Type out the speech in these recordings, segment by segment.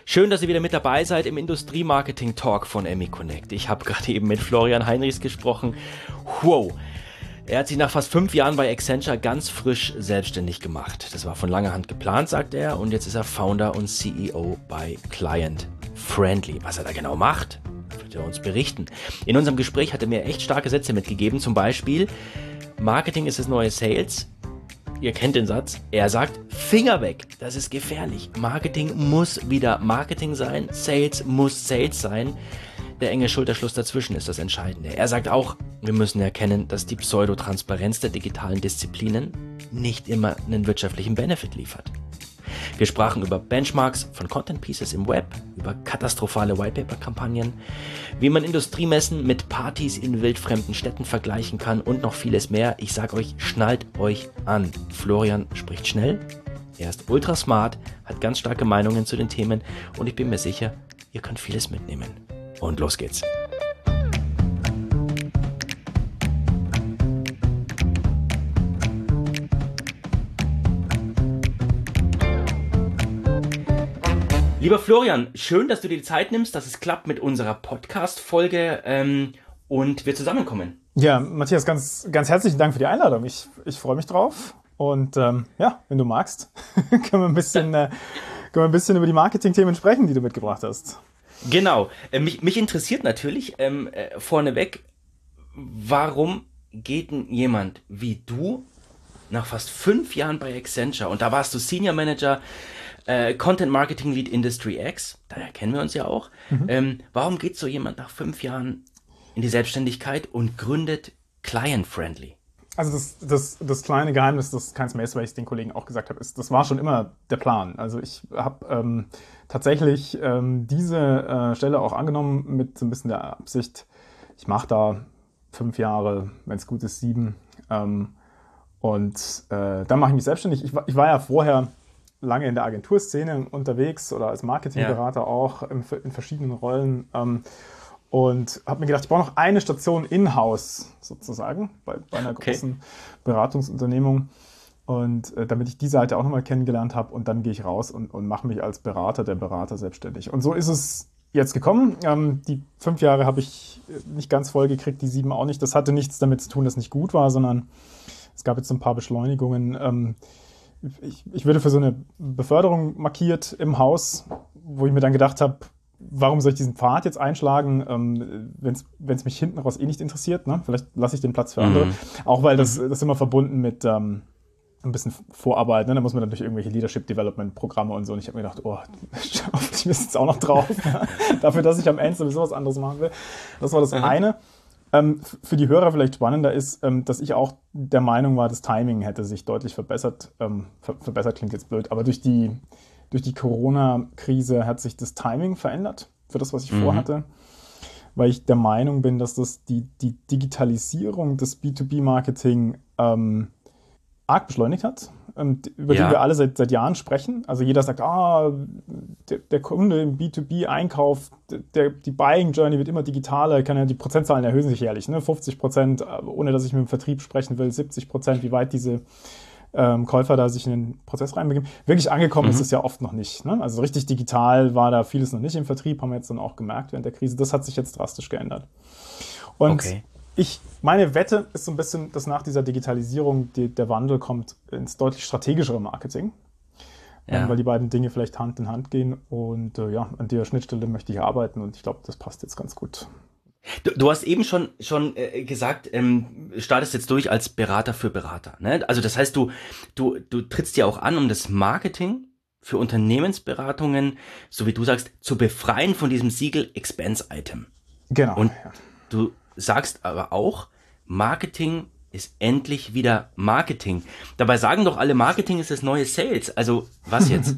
Schön, dass ihr wieder mit dabei seid im Industrie-Marketing-Talk von EMI-Connect. Ich habe gerade eben mit Florian Heinrichs gesprochen. Wow! Er hat sich nach fast 5 Jahren bei Accenture ganz frisch selbstständig gemacht. Das war von langer Hand geplant, sagt er, und jetzt ist er Founder und CEO bei Client Friendly. Was er da genau macht, wird er uns berichten. In unserem Gespräch hat er mir echt starke Sätze mitgegeben, zum Beispiel: Marketing ist das neue Sales. Ihr kennt den Satz. Er sagt, Finger weg, das ist gefährlich. Marketing muss wieder Marketing sein, Sales muss Sales sein. Der enge Schulterschluss dazwischen ist das Entscheidende. Er sagt auch, wir müssen erkennen, dass die Pseudotransparenz der digitalen Disziplinen nicht immer einen wirtschaftlichen Benefit liefert. Wir sprachen über Benchmarks von Content Pieces im Web, über katastrophale Whitepaper-Kampagnen, wie man Industriemessen mit Partys in wildfremden Städten vergleichen kann und noch vieles mehr. Ich sag euch, schnallt euch an. Florian spricht schnell, er ist ultra smart, hat ganz starke Meinungen zu den Themen und ich bin mir sicher, ihr könnt vieles mitnehmen. Und los geht's. Lieber Florian, schön, dass du dir die Zeit nimmst, dass es klappt mit unserer Podcast-Folge und wir zusammenkommen. Ja, Matthias, ganz, ganz herzlichen Dank für die Einladung. Ich freue mich drauf und wenn du magst, können wir ein bisschen über die Marketing-Themen sprechen, die du mitgebracht hast. Genau. Mich interessiert natürlich vorneweg, warum geht denn jemand wie du nach fast 5 Jahren bei Accenture, und da warst du Senior Manager, Content Marketing Lead Industry X, daher kennen wir uns ja auch. Warum geht so jemand nach 5 Jahren in die Selbstständigkeit und gründet Client Friendly? Also das kleine Geheimnis, das keins mehr ist, weil ich es den Kollegen auch gesagt habe, ist, das war schon immer der Plan. Also ich habe tatsächlich diese Stelle auch angenommen mit so ein bisschen der Absicht, ich mache da 5 Jahre, wenn es gut ist 7. Dann mache ich mich selbstständig. Ich war ja vorher lange in der Agenturszene unterwegs oder als Marketingberater auch in verschiedenen Rollen. Und habe mir gedacht, ich brauche noch eine Station in-house sozusagen bei einer großen Beratungsunternehmung. Und damit ich die Seite auch nochmal kennengelernt habe, und dann gehe ich raus und mache mich als Berater der Berater selbstständig. Und so ist es jetzt gekommen. Die 5 Jahre habe ich nicht ganz voll gekriegt, die 7 auch nicht. Das hatte nichts damit zu tun, dass es nicht gut war, sondern es gab jetzt ein paar Beschleunigungen. Ich würde für so eine Beförderung markiert im Haus, wo ich mir dann gedacht habe, warum soll ich diesen Pfad jetzt einschlagen, wenn es mich hinten raus nicht interessiert, ne? Vielleicht lasse ich den Platz für andere. Auch weil das immer verbunden mit ein bisschen Vorarbeit, ne? Da muss man dann durch irgendwelche Leadership-Development-Programme und so. Und ich habe mir gedacht, ich bin jetzt auch noch drauf. Ja? Dafür, dass ich am Ende sowieso was anderes machen will. Das war das eine. Für die Hörer vielleicht spannender ist, dass ich auch der Meinung war, das Timing hätte sich deutlich verbessert. Verbessert klingt jetzt blöd, aber durch die Corona-Krise hat sich das Timing verändert für das, was ich vorhatte, weil ich der Meinung bin, dass das die Digitalisierung des B2B-Marketing arg beschleunigt hat, über die wir alle seit Jahren sprechen. Also jeder sagt, der Kunde im B2B-Einkauf, die Buying Journey wird immer digitaler, die Prozentzahlen erhöhen sich jährlich, ne? 50%, ohne dass ich mit dem Vertrieb sprechen will, 70%, wie weit diese Käufer da sich in den Prozess reinbegeben. Wirklich angekommen ist es ja oft noch nicht. Ne? Also richtig digital war da vieles noch nicht im Vertrieb, haben wir jetzt dann auch gemerkt während der Krise. Das hat sich jetzt drastisch geändert. Und meine Wette ist so ein bisschen, dass nach dieser Digitalisierung der Wandel kommt ins deutlich strategischere Marketing. Weil die beiden Dinge vielleicht Hand in Hand gehen. Und an der Schnittstelle möchte ich arbeiten und ich glaube, das passt jetzt ganz gut. Du hast eben schon gesagt, startest jetzt durch als Berater für Berater. Ne? Also das heißt, du trittst ja auch an, um das Marketing für Unternehmensberatungen, so wie du sagst, zu befreien von diesem Siegel Expense Item. Genau. Und du sagst aber auch, Marketing ist endlich wieder Marketing. Dabei sagen doch alle, Marketing ist das neue Sales. Also was jetzt?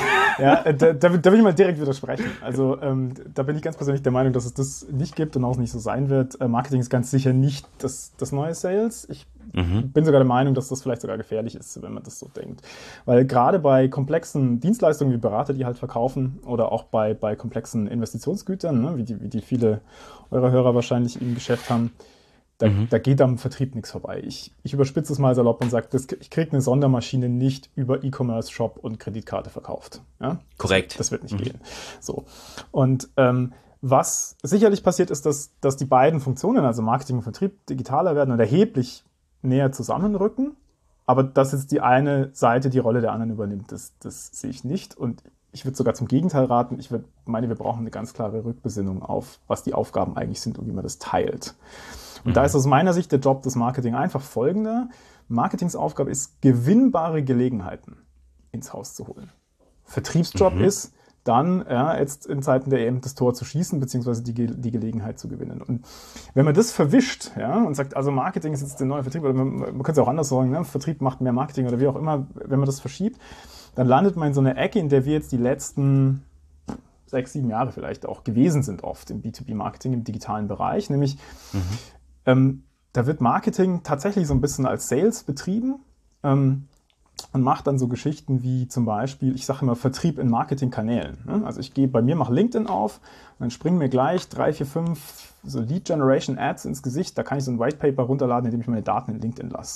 Da will ich mal direkt widersprechen. Also da bin ich ganz persönlich der Meinung, dass es das nicht gibt und auch nicht so sein wird. Marketing ist ganz sicher nicht das neue Sales. Ich bin sogar der Meinung, dass das vielleicht sogar gefährlich ist, wenn man das so denkt. Weil gerade bei komplexen Dienstleistungen wie Berater, die halt verkaufen, oder auch bei komplexen Investitionsgütern, ne, wie die viele eurer Hörer wahrscheinlich im Geschäft haben, Da geht am Vertrieb nichts vorbei. Ich überspitze es mal salopp und sage, ich kriege eine Sondermaschine nicht über E-Commerce-Shop und Kreditkarte verkauft. Ja? Korrekt. Das wird nicht gehen. So. Und was sicherlich passiert ist, dass die beiden Funktionen, also Marketing und Vertrieb, digitaler werden und erheblich näher zusammenrücken. Aber dass jetzt die eine Seite die Rolle der anderen übernimmt, das sehe ich nicht. Und ich würde sogar zum Gegenteil raten. Ich meine, wir brauchen eine ganz klare Rückbesinnung auf, was die Aufgaben eigentlich sind und wie man das teilt. Und da ist aus meiner Sicht der Job des Marketing einfach folgender. Marketingsaufgabe ist, gewinnbare Gelegenheiten ins Haus zu holen. Vertriebsjob ist, dann jetzt in Zeiten der EM das Tor zu schießen, beziehungsweise die Gelegenheit zu gewinnen. Und wenn man das verwischt und sagt, also Marketing ist jetzt der neue Vertrieb, oder man könnte es auch anders sagen, ne? Vertrieb macht mehr Marketing oder wie auch immer, wenn man das verschiebt, dann landet man in so einer Ecke, in der wir jetzt die letzten 6, 7 Jahre vielleicht auch gewesen sind, oft im B2B-Marketing, im digitalen Bereich, nämlich da wird Marketing tatsächlich so ein bisschen als Sales betrieben und macht dann so Geschichten wie zum Beispiel, ich sage immer Vertrieb in Marketingkanälen. Ne? Also ich mache LinkedIn auf und dann springen mir gleich 3, 4, 5 so Lead Generation Ads ins Gesicht. Da kann ich so ein White Paper runterladen, indem ich meine Daten in LinkedIn lasse.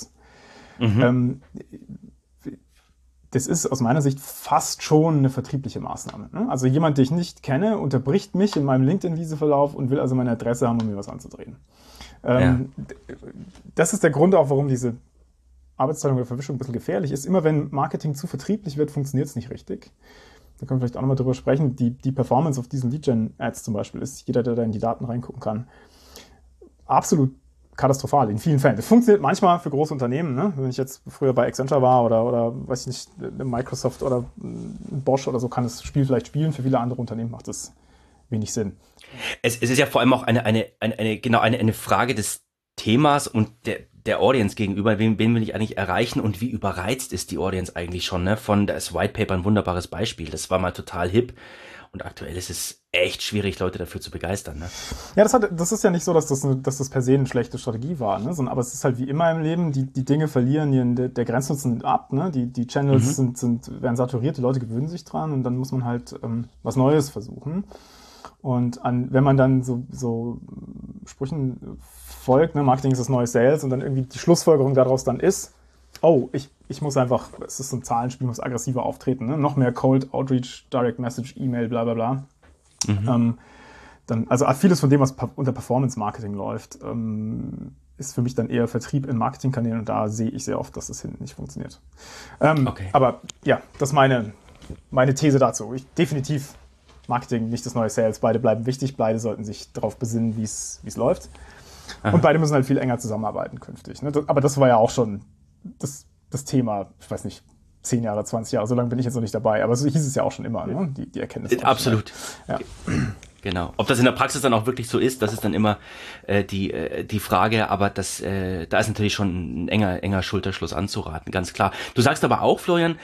Das ist aus meiner Sicht fast schon eine vertriebliche Maßnahme. Ne? Also jemand, den ich nicht kenne, unterbricht mich in meinem LinkedIn-Wiese-Verlauf und will also meine Adresse haben, um mir was anzudrehen. Das ist der Grund auch, warum diese Arbeitsteilung oder Verwischung ein bisschen gefährlich ist. Immer wenn Marketing zu vertrieblich wird, funktioniert es nicht richtig. Da können wir vielleicht auch nochmal drüber sprechen. Die Performance auf diesen Lead-Gen-Ads zum Beispiel ist, jeder, der da in die Daten reingucken kann, absolut katastrophal in vielen Fällen. Das funktioniert manchmal für große Unternehmen. Ne? Wenn ich jetzt früher bei Accenture war oder weiß ich nicht, Microsoft oder Bosch oder so, kann das Spiel vielleicht spielen. Für viele andere Unternehmen macht das wenig Sinn. Es ist ja vor allem auch eine Frage des Themas und der Audience gegenüber. Wen will ich eigentlich erreichen und wie überreizt ist die Audience eigentlich schon? Ne? Von das White Paper ein wunderbares Beispiel. Das war mal total hip. Und aktuell ist es echt schwierig, Leute dafür zu begeistern. Ne? Ja, das ist ja nicht so, dass das per se eine schlechte Strategie war. Ne? Aber es ist halt wie immer im Leben, die Dinge verlieren der Grenznutzen ab. Ne? Die Channels werden saturiert, die Leute gewöhnen sich dran und dann muss man halt was Neues versuchen. Und wenn man dann so Sprüchen folgt, ne? Marketing ist das neue Sales und dann irgendwie die Schlussfolgerung daraus dann ist, ich muss einfach, es ist so ein Zahlenspiel, muss aggressiver auftreten, ne? Noch mehr Cold Outreach, Direct Message, E-Mail, bla bla bla. Also vieles von dem, was unter Performance Marketing läuft, ist für mich dann eher Vertrieb in Marketingkanälen und da sehe ich sehr oft, dass das hinten nicht funktioniert. Okay. Aber ja, das ist meine These dazu. Definitiv Marketing, nicht das neue Sales. Beide bleiben wichtig, beide sollten sich darauf besinnen, wie es läuft. Aha. Und beide müssen halt viel enger zusammenarbeiten künftig. Ne? Aber das war ja auch schon das Thema, ich weiß nicht, 10 Jahre, 20 Jahre, so lange bin ich jetzt noch nicht dabei. Aber so hieß es ja auch schon immer, ne? Die Erkenntnis. Absolut. Ja. Genau. Ob das in der Praxis dann auch wirklich so ist, das ist dann immer die Frage, aber da ist natürlich schon ein enger Schulterschluss anzuraten, ganz klar. Du sagst aber auch, Florian,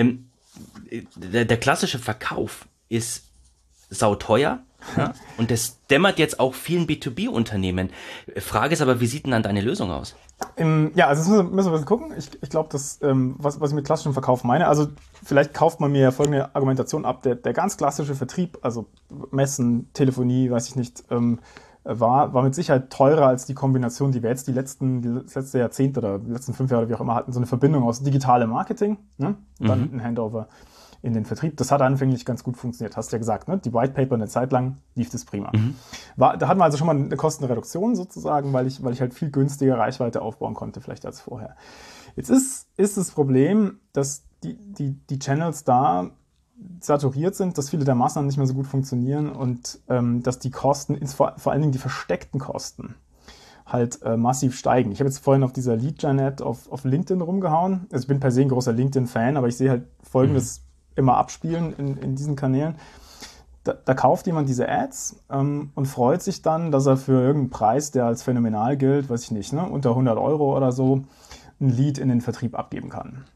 der klassische Verkauf ist sauteuer, ja? Und das dämmert jetzt auch vielen B2B-Unternehmen. Frage ist aber, wie sieht denn dann deine Lösung aus? Ja, also das müssen wir ein bisschen gucken. Ich glaube, was ich mit klassischem Verkauf meine, also vielleicht kauft man mir folgende Argumentation ab. Der ganz klassische Vertrieb, also Messen, Telefonie, weiß ich nicht, war mit Sicherheit teurer als die Kombination, die wir jetzt das letzte Jahrzehnt oder die letzten 5 Jahre, wie auch immer, hatten. So eine Verbindung aus digitalem Marketing, ne? Und dann ein Handover in den Vertrieb. Das hat anfänglich ganz gut funktioniert, hast du ja gesagt. Ne? Die White Paper eine Zeit lang lief das prima. Da hatten wir also schon mal eine Kostenreduktion sozusagen, weil ich halt viel günstiger Reichweite aufbauen konnte, vielleicht als vorher. Jetzt ist das Problem, dass die Channels da saturiert sind, dass viele der Maßnahmen nicht mehr so gut funktionieren und dass die Kosten, vor allen Dingen die versteckten Kosten, halt massiv steigen. Ich habe jetzt vorhin auf dieser Lead-Gen-Ad auf LinkedIn rumgehauen. Also ich bin per se ein großer LinkedIn-Fan, aber ich sehe halt Folgendes immer abspielen in diesen Kanälen. Da kauft jemand diese Ads und freut sich dann, dass er für irgendeinen Preis, der als phänomenal gilt, weiß ich nicht, ne, unter 100 Euro oder so, ein Lead in den Vertrieb abgeben kann.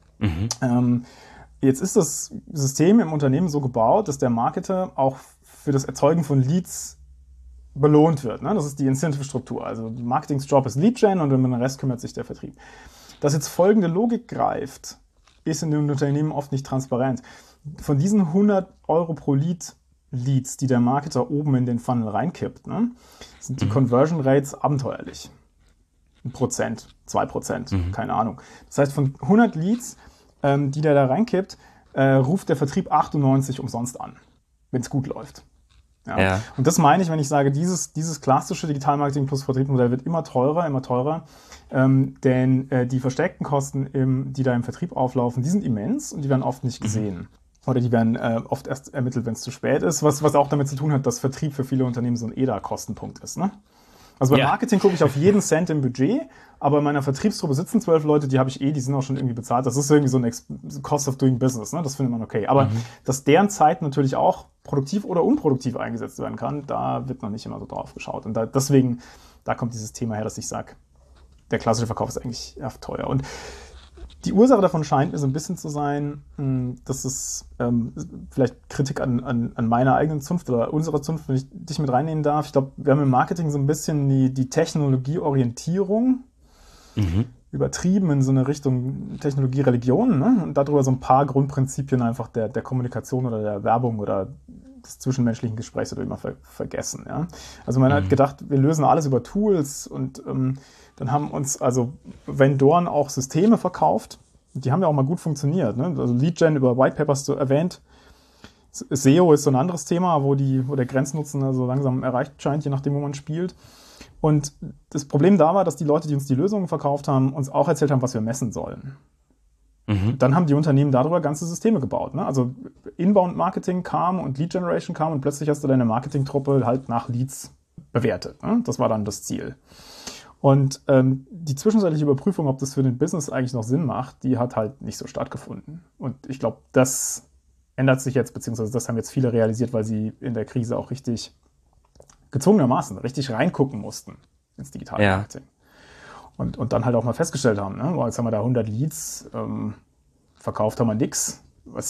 Jetzt ist das System im Unternehmen so gebaut, dass der Marketer auch für das Erzeugen von Leads belohnt wird. Ne? Das ist die Incentive-Struktur. Also Marketingsjob ist Lead-Gen und um den Rest kümmert sich der Vertrieb. Dass jetzt folgende Logik greift, ist in den Unternehmen oft nicht transparent. Von diesen 100 Euro pro Leads, die der Marketer oben in den Funnel reinkippt, ne, sind die Conversion Rates abenteuerlich. 1%, 2%, keine Ahnung. Das heißt, von 100 Leads, die der da reinkippt, ruft der Vertrieb 98 umsonst an, wenn es gut läuft. Ja. Und das meine ich, wenn ich sage, dieses klassische Digital-Marketing plus Vertriebsmodell wird immer teurer, denn die versteckten Kosten, die da im Vertrieb auflaufen, die sind immens und die werden oft nicht gesehen. Oder die werden oft erst ermittelt, wenn es zu spät ist, was auch damit zu tun hat, dass Vertrieb für viele Unternehmen so ein EDA-Kostenpunkt ist. Ne? Also beim Marketing gucke ich auf jeden Cent im Budget, aber in meiner Vertriebstruppe sitzen 12 Leute, die habe ich die sind auch schon irgendwie bezahlt. Das ist irgendwie so ein Cost of Doing Business, ne? Das findet man okay. Aber dass deren Zeit natürlich auch produktiv oder unproduktiv eingesetzt werden kann, da wird noch nicht immer so drauf geschaut. Und deswegen kommt dieses Thema her, dass ich sage, der klassische Verkauf ist eigentlich eher teuer. Und die Ursache davon scheint mir so ein bisschen zu sein, dass es vielleicht Kritik an meiner eigenen Zunft oder unserer Zunft, wenn ich dich mit reinnehmen darf. Ich glaube, wir haben im Marketing so ein bisschen die Technologieorientierung übertrieben in so eine Richtung Technologie-Religion, ne? Und darüber so ein paar Grundprinzipien einfach der Kommunikation oder der Werbung oder des zwischenmenschlichen Gesprächs oder immer vergessen. Ja? Also man hat gedacht, wir lösen alles über Tools und dann haben uns also Vendoren auch Systeme verkauft. Die haben ja auch mal gut funktioniert. Ne? Also Lead-Gen über Whitepapers erwähnt. SEO ist so ein anderes Thema, wo der Grenznutzen also langsam erreicht scheint, je nachdem, wo man spielt. Und das Problem da war, dass die Leute, die uns die Lösungen verkauft haben, uns auch erzählt haben, was wir messen sollen. Dann haben die Unternehmen darüber ganze Systeme gebaut. Ne? Also Inbound-Marketing kam und Lead-Generation kam und plötzlich hast du deine Marketingtruppe halt nach Leads bewertet. Ne? Das war dann das Ziel. Und die zwischenzeitliche Überprüfung, ob das für den Business eigentlich noch Sinn macht, die hat halt nicht so stattgefunden. Und ich glaube, das ändert sich jetzt, beziehungsweise das haben jetzt viele realisiert, weil sie in der Krise auch richtig gezwungenermaßen richtig reingucken mussten ins digitale Marketing. Und dann halt auch mal festgestellt haben, ne? Jetzt haben wir da 100 Leads, verkauft haben wir nix.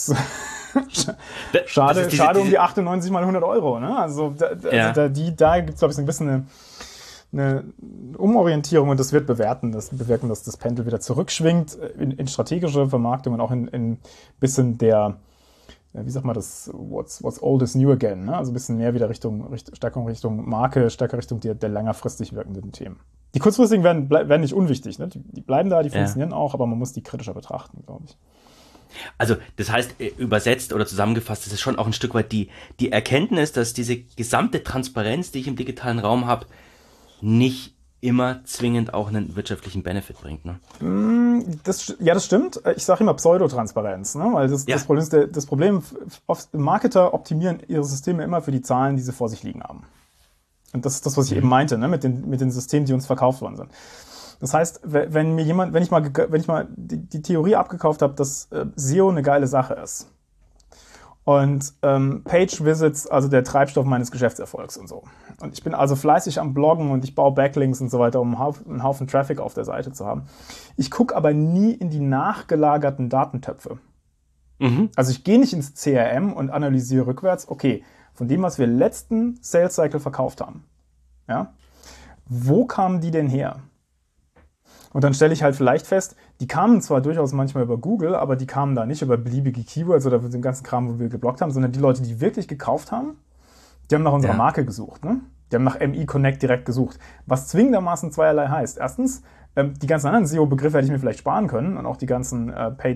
Schade um die 98 mal 100 Euro. Ne? Also da gibt es, glaube ich, so ein bisschen eine Umorientierung und das wird bewirken, dass das Pendel wieder zurückschwingt in strategische Vermarktung und auch in bisschen der, wie sagt man das, what's old is new again, ne? Also ein bisschen mehr wieder stärker Richtung Marke, stärker Richtung der längerfristig wirkenden Themen. Die kurzfristigen werden nicht unwichtig, ne? Die bleiben da, die funktionieren auch, aber man muss die kritischer betrachten, glaube ich. Also das heißt, übersetzt oder zusammengefasst, das ist schon auch ein Stück weit die Erkenntnis, dass diese gesamte Transparenz, die ich im digitalen Raum habe, nicht immer zwingend auch einen wirtschaftlichen Benefit bringt. Ne? Das stimmt. Ich sage immer Pseudotransparenz, ne? Weil das Problem ist, Marketer optimieren ihre Systeme immer für die Zahlen, die sie vor sich liegen haben. Und das ist das, was ich eben meinte, ne? Mit den Systemen, die uns verkauft worden sind. Das heißt, wenn ich mal die Theorie abgekauft habe, dass SEO eine geile Sache ist und Page Visits, also der Treibstoff meines Geschäftserfolgs und so. Und ich bin also fleißig am Bloggen und ich baue Backlinks und so weiter, um einen Haufen Traffic auf der Seite zu haben. Ich gucke aber nie in die nachgelagerten Datentöpfe. Also ich gehe nicht ins CRM und analysiere rückwärts, okay, von dem, was wir letzten Sales Cycle verkauft haben, ja, wo kamen die denn her? Und dann stelle ich halt vielleicht fest, die kamen zwar durchaus manchmal über Google, aber die kamen da nicht über beliebige Keywords oder den ganzen Kram, wo wir geblockt haben, sondern die Leute, die wirklich gekauft haben, die haben nach unserer Marke gesucht. Ne? Die haben nach MI Connect direkt gesucht. Was zwingendermaßen zweierlei heißt. Erstens, die ganzen anderen SEO-Begriffe hätte ich mir vielleicht sparen können und auch die ganzen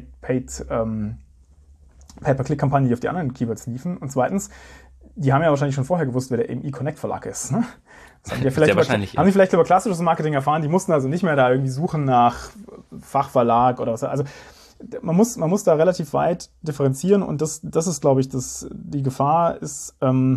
Pay-per-Click-Kampagnen, die auf die anderen Keywords liefen. Und zweitens, die haben ja wahrscheinlich schon vorher gewusst, wer der MI Connect Verlag ist. Ne? Das haben die vielleicht über klassisches Marketing erfahren. Die mussten also nicht mehr da irgendwie suchen nach Fachverlag oder was. Also man muss da relativ weit differenzieren und das ist, glaube ich, die Gefahr ist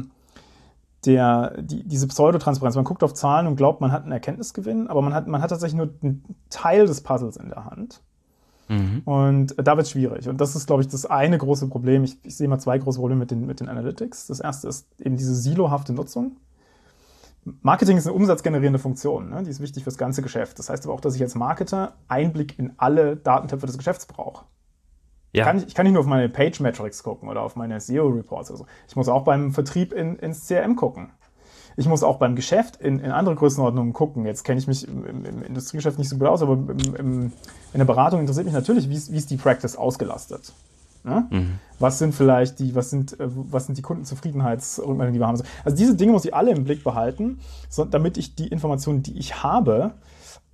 diese Pseudotransparenz. Man guckt auf Zahlen und glaubt, man hat einen Erkenntnisgewinn, aber man hat tatsächlich nur einen Teil des Puzzles in der Hand. Und da wird es schwierig. Und das ist, glaube ich, das eine große Problem. Ich sehe mal zwei große Probleme mit den Analytics. Das erste ist eben diese silohafte Nutzung. Marketing ist eine umsatzgenerierende Funktion, ne? Die ist wichtig fürs ganze Geschäft. Das heißt aber auch, dass ich als Marketer Einblick in alle Datentöpfe des Geschäfts brauche. Ja. Ich kann nicht nur auf meine Page-Metrics gucken oder auf meine SEO-Reports oder so. Ich muss auch beim Vertrieb ins CRM gucken. Ich muss auch beim Geschäft in andere Größenordnungen gucken. Jetzt kenne ich mich im Industriegeschäft nicht so gut aus, aber in der Beratung interessiert mich natürlich, wie ist die Practice ausgelastet? Ne? Was sind die Kundenzufriedenheitsrückmeldungen, die wir haben? Also diese Dinge muss ich alle im Blick behalten, damit ich die Informationen, die ich habe,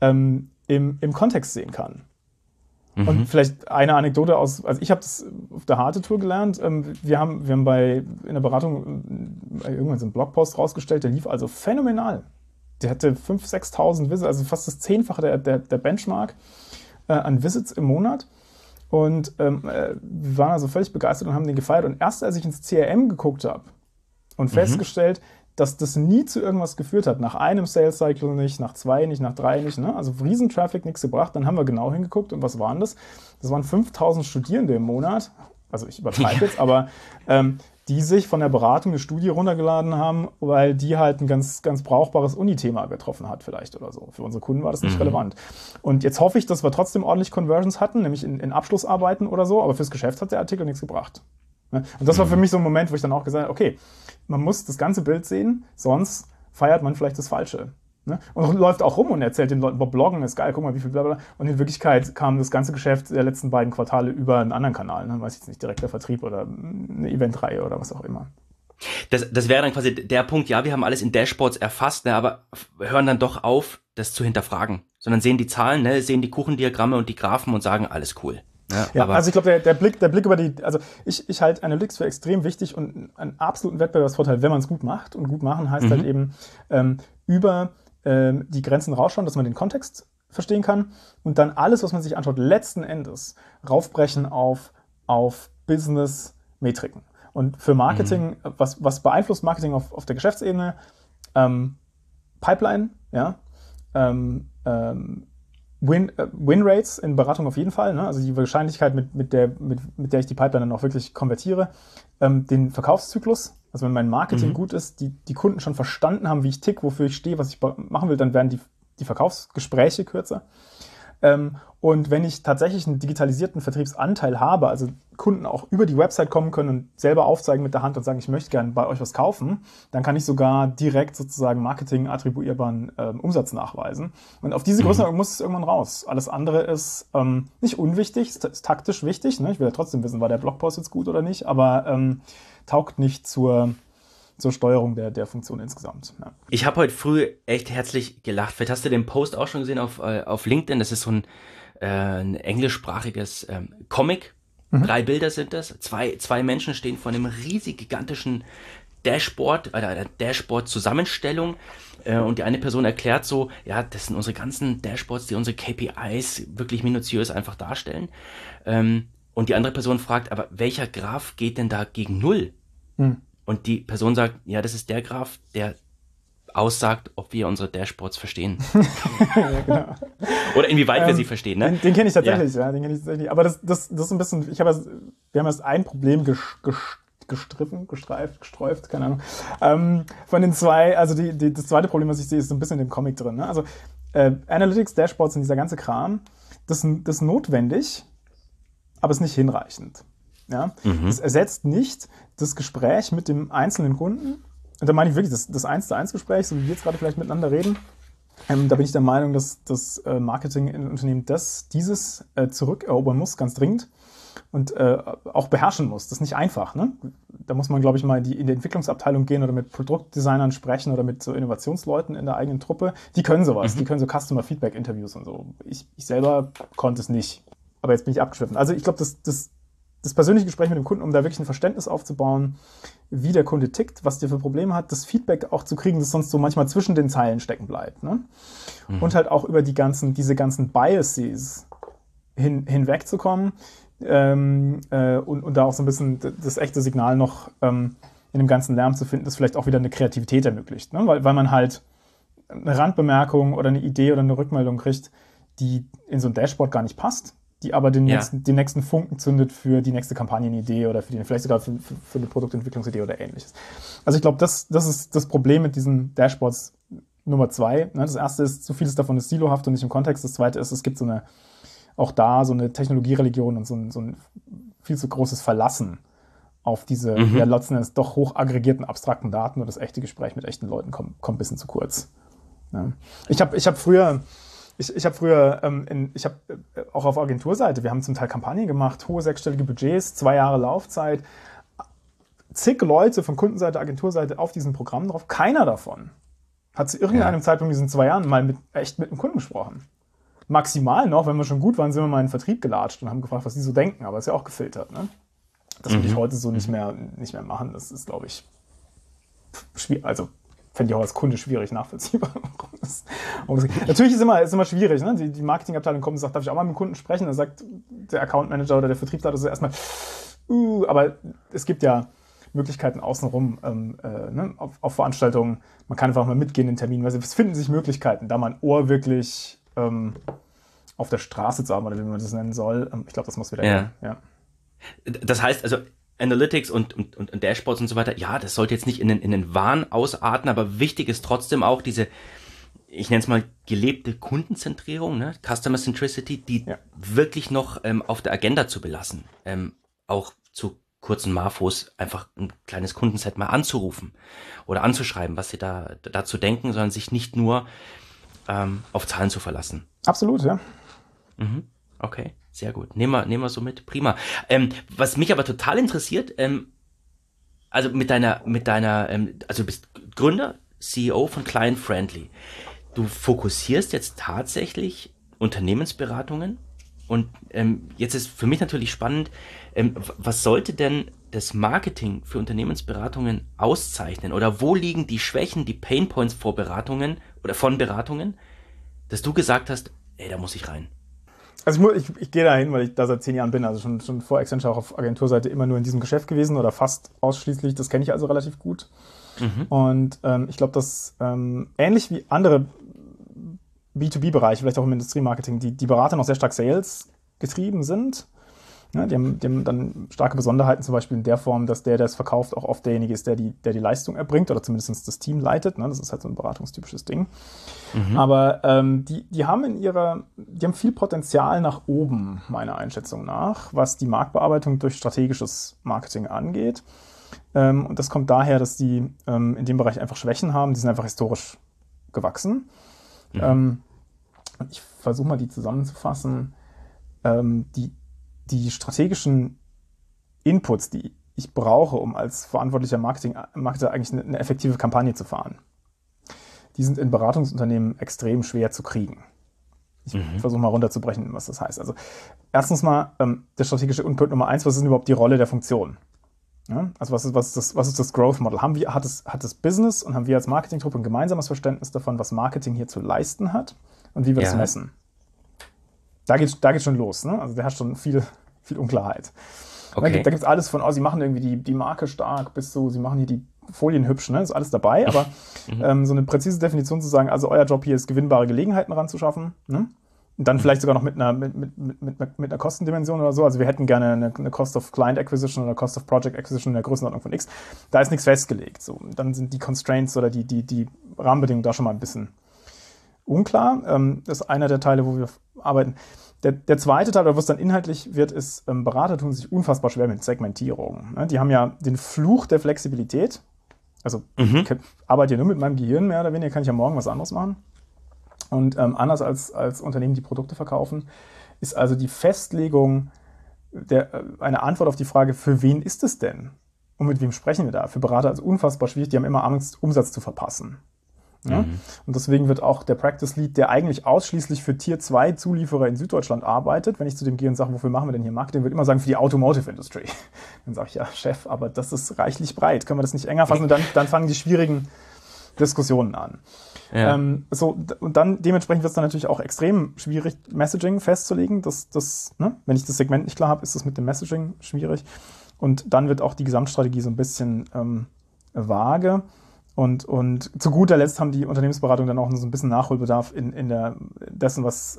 im Kontext sehen kann. Und vielleicht eine Anekdote also ich habe das auf der Harte-Tour gelernt. Wir haben in der Beratung irgendwann so einen Blogpost rausgestellt, der lief also phänomenal. Der hatte 5.000, 6.000 Visits, also fast das 10-fache der Benchmark an Visits im Monat. Und wir waren also völlig begeistert und haben den gefeiert. Und erst als ich ins CRM geguckt habe und festgestellt, dass das nie zu irgendwas geführt hat. Nach einem Sales Cycle nicht, nach 2 nicht, nach 3 nicht. Ne? Also Riesentraffic, nichts gebracht. Dann haben wir genau hingeguckt. Und was waren das? Das waren 5.000 Studierende im Monat. Also ich übertreibe jetzt, aber die sich von der Beratung eine Studie runtergeladen haben, weil die halt ein ganz, ganz brauchbares Uni-Thema getroffen hat vielleicht oder so. Für unsere Kunden war das nicht relevant. Und jetzt hoffe ich, dass wir trotzdem ordentlich Conversions hatten, nämlich in Abschlussarbeiten oder so. Aber fürs Geschäft hat der Artikel nichts gebracht. Ne? Und das war für mich so ein Moment, wo ich dann auch gesagt habe, okay, man muss das ganze Bild sehen, sonst feiert man vielleicht das Falsche. Ne? Und läuft auch rum und erzählt den Leuten, Bloggen ist geil, guck mal, wie viel blablabla. Und in Wirklichkeit kam das ganze Geschäft der letzten beiden Quartale über einen anderen Kanal. Ne? Weiß ich jetzt nicht, direkter Vertrieb oder eine Eventreihe oder was auch immer. Das wäre dann quasi der Punkt, ja, wir haben alles in Dashboards erfasst, ne, aber hören dann doch auf, das zu hinterfragen. Sondern sehen die Zahlen, ne, sehen die Kuchendiagramme und die Graphen und sagen, alles cool. Ja, also ich glaube, der Blick über also ich halte Analytics für extrem wichtig und einen absoluten Wettbewerbsvorteil, wenn man es gut macht. Und gut machen heißt halt eben über die Grenzen rausschauen, dass man den Kontext verstehen kann und dann alles, was man sich anschaut, letzten Endes raufbrechen auf Business-Metriken. Und für Marketing, was beeinflusst Marketing auf der Geschäftsebene? Pipeline, ja, Win-Rates in Beratung auf jeden Fall, ne? Also die Wahrscheinlichkeit, mit der ich die Pipeline dann auch wirklich konvertiere, den Verkaufszyklus, also wenn mein Marketing gut ist, die Kunden schon verstanden haben, wie ich tick, wofür ich stehe, was ich machen will, dann werden die Verkaufsgespräche kürzer. Und wenn ich tatsächlich einen digitalisierten Vertriebsanteil habe, also Kunden auch über die Website kommen können und selber aufzeigen mit der Hand und sagen, ich möchte gerne bei euch was kaufen, dann kann ich sogar direkt sozusagen Marketing attribuierbaren Umsatz nachweisen. Und auf diese Größenordnung muss es irgendwann raus. Alles andere ist nicht unwichtig, ist taktisch wichtig. Ne? Ich will ja trotzdem wissen, war der Blogpost jetzt gut oder nicht, aber taugt nicht zur Steuerung der Funktion insgesamt. Ja. Ich habe heute früh echt herzlich gelacht. Vielleicht hast du den Post auch schon gesehen auf LinkedIn. Das ist so ein englischsprachiges Comic. 3 Bilder sind das. Zwei Menschen stehen vor einem riesig gigantischen Dashboard, einer Dashboard-Zusammenstellung. Und die eine Person erklärt so, ja, das sind unsere ganzen Dashboards, die unsere KPIs wirklich minutiös einfach darstellen. Und die andere Person fragt, aber welcher Graph geht denn da gegen 0? Und die Person sagt, ja, das ist der Graph, der aussagt, ob wir unsere Dashboards verstehen. Ja, genau. Oder inwieweit wir sie verstehen, ne? Den kenne ich tatsächlich, ja. Den kenne ich tatsächlich. Aber das ist ein bisschen, wir haben erst ein Problem gestreift, keine Ahnung. Von den 2, also das zweite Problem, was ich sehe, ist so ein bisschen in dem Comic drin. Ne? Also Analytics, Dashboards und dieser ganze Kram, das ist notwendig, aber ist nicht hinreichend. Ja? Es ersetzt nicht das Gespräch mit dem einzelnen Kunden. Und da meine ich wirklich das 1-zu-1-Gespräch, so wie wir jetzt gerade vielleicht miteinander reden. Da bin ich der Meinung, dass das Marketing in Unternehmen dieses zurückerobern muss, ganz dringend. Und auch beherrschen muss. Das ist nicht einfach. Ne? Da muss man, glaube ich, mal in die Entwicklungsabteilung gehen oder mit Produktdesignern sprechen oder mit so Innovationsleuten in der eigenen Truppe. Die können sowas. Die können so Customer-Feedback-Interviews und so. Ich selber konnte es nicht. Aber jetzt bin ich abgeschwiffen. Also ich glaube, das persönliche Gespräch mit dem Kunden, um da wirklich ein Verständnis aufzubauen, wie der Kunde tickt, was der für Probleme hat, das Feedback auch zu kriegen, das sonst so manchmal zwischen den Zeilen stecken bleibt. Ne? Und halt auch über diese ganzen Biases hinwegzukommen und da auch so ein bisschen das echte Signal noch in dem ganzen Lärm zu finden, das vielleicht auch wieder eine Kreativität ermöglicht. Ne? Weil man halt eine Randbemerkung oder eine Idee oder eine Rückmeldung kriegt, die in so ein Dashboard gar nicht passt, die aber den nächsten Funken zündet für die nächste Kampagnenidee oder vielleicht sogar für eine Produktentwicklungsidee oder ähnliches. Also ich glaube, das ist das Problem mit diesen Dashboards Nummer 2. Ne? Das erste ist, zu vieles davon ist silohaft und nicht im Kontext. Das zweite ist, es gibt so eine Technologiereligion und so ein viel zu großes Verlassen auf diese letzten Endes doch hoch aggregierten, abstrakten Daten, und das echte Gespräch mit echten Leuten kommt ein bisschen zu kurz. Ja. Ich habe früher auch auf Agenturseite, wir haben zum Teil Kampagnen gemacht, hohe sechsstellige Budgets, 2 Jahre Laufzeit, zig Leute von Kundenseite, Agenturseite auf diesem Programm drauf. Keiner davon hat zu irgendeinem Zeitpunkt in diesen 2 Jahren mal mit einem Kunden gesprochen. maximal noch, wenn wir schon gut waren, sind wir mal in den Vertrieb gelatscht und haben gefragt, was die so denken, aber ist ja auch gefiltert. Ne? Das würde ich heute so nicht mehr machen. Das ist, glaube ich, schwierig. Also fände ich auch als Kunde schwierig nachvollziehbar. Natürlich ist immer schwierig. Ne? Die Marketingabteilung kommt und sagt, darf ich auch mal mit dem Kunden sprechen? Dann sagt der Account Manager oder der Vertriebsleiter so erstmal, aber es gibt ja Möglichkeiten außenrum ne? auf Veranstaltungen. Man kann einfach mal mitgehen in Terminen. Also es finden sich Möglichkeiten, da man Ohr wirklich auf der Straße zu haben, oder wie man das nennen soll. Ich glaube, das muss wieder gehen. Ja. Das heißt also, Analytics und Dashboards und so weiter, ja, das sollte jetzt nicht in den Wahn ausarten, aber wichtig ist trotzdem auch diese, ich nenne es mal, gelebte Kundenzentrierung, ne? Customer Centricity, die wirklich noch auf der Agenda zu belassen. Auch zu kurzen Marfos einfach ein kleines Kundenset mal anzurufen oder anzuschreiben, was sie dazu denken, sondern sich nicht nur auf Zahlen zu verlassen. Absolut, ja. Okay, sehr gut. Nehmen wir so mit. Prima. Was mich aber total interessiert, also mit deiner, also du bist Gründer, CEO von Client Friendly. Du fokussierst jetzt tatsächlich Unternehmensberatungen und jetzt ist für mich natürlich spannend, was sollte denn das Marketing für Unternehmensberatungen auszeichnen oder wo liegen die Schwächen, die Painpoints vor Beratungen oder von Beratungen, dass du gesagt hast, ey, da muss ich rein? Also ich gehe da hin, weil ich da seit 10 Jahren bin, also schon vor Accenture auch auf Agenturseite immer nur in diesem Geschäft gewesen oder fast ausschließlich, das kenne ich also relativ gut. Und ich glaube, dass ähnlich wie andere B2B-Bereiche, vielleicht auch im Industriemarketing, die Berater noch sehr stark Sales getrieben sind. Ja, die haben dann starke Besonderheiten, zum Beispiel in der Form, dass der es verkauft, auch oft derjenige ist, der die Leistung erbringt oder zumindest das Team leitet. Ne? Das ist halt so ein beratungstypisches Ding. Aber die haben viel Potenzial nach oben, meiner Einschätzung nach, was die Marktbearbeitung durch strategisches Marketing angeht. Und das kommt daher, dass die in dem Bereich einfach Schwächen haben. Die sind einfach historisch gewachsen. Ich versuche mal, die zusammenzufassen. Die strategischen Inputs, die ich brauche, um als verantwortlicher Marketer eigentlich eine effektive Kampagne zu fahren, die sind in Beratungsunternehmen extrem schwer zu kriegen. Ich versuche mal runterzubrechen, was das heißt. Also erstens mal der strategische Input Nummer 1, was ist denn überhaupt die Rolle der Funktion? Ja? Also was ist das Growth Model? Hat das Business und haben wir als Marketingtruppe ein gemeinsames Verständnis davon, was Marketing hier zu leisten hat und wie wir das messen? Da geht's schon los. Ne? Also da herrscht schon viel Unklarheit. Okay. Da gibt's alles von, sie machen irgendwie die Marke stark, bis so, sie machen hier die Folien hübsch, ne? Ist alles dabei, aber so eine präzise Definition zu sagen, also euer Job hier ist, gewinnbare Gelegenheiten ranzuschaffen, ne? Und dann vielleicht sogar noch mit einer Kostendimension oder so. Also wir hätten gerne eine Cost of Client Acquisition oder Cost of Project Acquisition in der Größenordnung von X. Da ist nichts festgelegt. So. Dann sind die Constraints oder die Rahmenbedingungen da schon mal ein bisschen unklar. Das ist einer der Teile, wo wir arbeiten. Der zweite Teil, oder was dann inhaltlich wird, ist, Berater tun sich unfassbar schwer mit Segmentierung. Die haben ja den Fluch der Flexibilität. Also ich arbeite ja nur mit meinem Gehirn, mehr oder weniger, kann ich ja morgen was anderes machen. Und anders als Unternehmen, die Produkte verkaufen, ist also die Festlegung eine Antwort auf die Frage, für wen ist es denn? Und mit wem sprechen wir da? Für Berater also unfassbar schwierig, die haben immer Angst, Umsatz zu verpassen. Ja? Und deswegen wird auch der Practice Lead, der eigentlich ausschließlich für Tier 2 Zulieferer in Süddeutschland arbeitet, wenn ich zu dem gehe und sage, wofür machen wir denn hier Marketing, wird immer sagen, für die Automotive Industry. Dann sage ich, ja, Chef, aber das ist reichlich breit. Können wir das nicht enger fassen? Und dann fangen die schwierigen Diskussionen an. Ja. Und dann dementsprechend wird es dann natürlich auch extrem schwierig, Messaging festzulegen. Wenn ich das Segment nicht klar habe, ist das mit dem Messaging schwierig. Und dann wird auch die Gesamtstrategie so ein bisschen vage. Und zu guter Letzt haben die Unternehmensberatungen dann auch so ein bisschen Nachholbedarf in dessen, was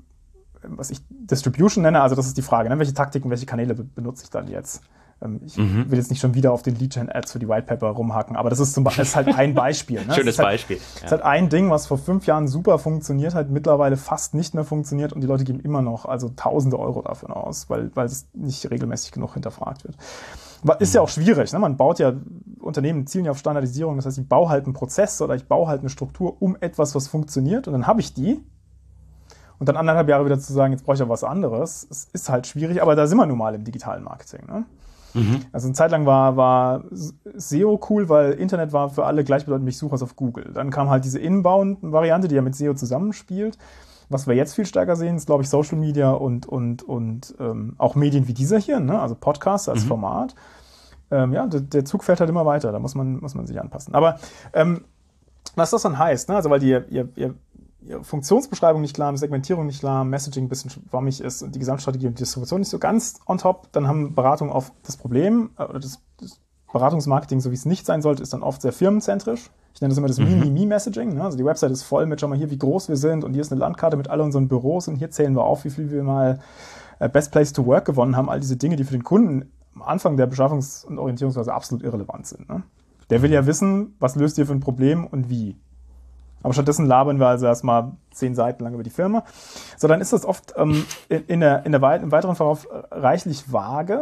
ich Distribution nenne. Also das ist die Frage, ne? Welche Taktiken, welche Kanäle benutze ich dann jetzt? Ich will jetzt nicht schon wieder auf den Lead-Gen-Ads für die White Paper rumhacken, aber das ist halt ein Beispiel. Ne? Schönes Beispiel. Das ist halt ein Ding, was vor 5 Jahren super funktioniert hat, mittlerweile fast nicht mehr funktioniert und die Leute geben immer noch Tausende Euro dafür aus, weil es nicht regelmäßig genug hinterfragt wird. Ist ja auch schwierig. Ne? Man baut ja, Unternehmen zielen ja auf Standardisierung, das heißt, ich baue halt einen Prozess oder ich baue halt eine Struktur um etwas, was funktioniert und dann habe ich die. Und dann 1,5 Jahre wieder zu sagen, jetzt brauche ich ja was anderes, es ist halt schwierig, aber da sind wir nun mal im digitalen Marketing. Ne? Also eine Zeit lang war SEO cool, weil Internet war für alle gleichbedeutend mit Suchers auf Google. Dann kam halt diese Inbound-Variante, die ja mit SEO zusammenspielt. Was wir jetzt viel stärker sehen, ist, glaube ich, Social Media und auch Medien wie dieser hier, ne? Also Podcasts als Format. Der Zug fährt halt immer weiter, da muss man sich anpassen. Aber was das dann heißt, ne? Also weil ihr Funktionsbeschreibung nicht klar, Segmentierung nicht klar, Messaging ein bisschen schwammig ist und die Gesamtstrategie und Distribution nicht so ganz on top, dann haben Beratungen oft das Problem, oder das Beratungsmarketing, so wie es nicht sein sollte, ist dann oft sehr firmenzentrisch. Ich nenne das immer das Me-Me-Me-Messaging. Ne? Also die Website ist voll mit, schau mal hier, wie groß wir sind und hier ist eine Landkarte mit all unseren Büros und hier zählen wir auf, wie viel wir mal Best Place to Work gewonnen haben. All diese Dinge, die für den Kunden am Anfang der Beschaffungs- und Orientierungsphase absolut irrelevant sind. Ne? Der will ja wissen, was löst ihr für ein Problem und wie. Aber stattdessen labern wir also erstmal 10 Seiten lang über die Firma. So, dann ist das oft im weiteren Verlauf reichlich vage.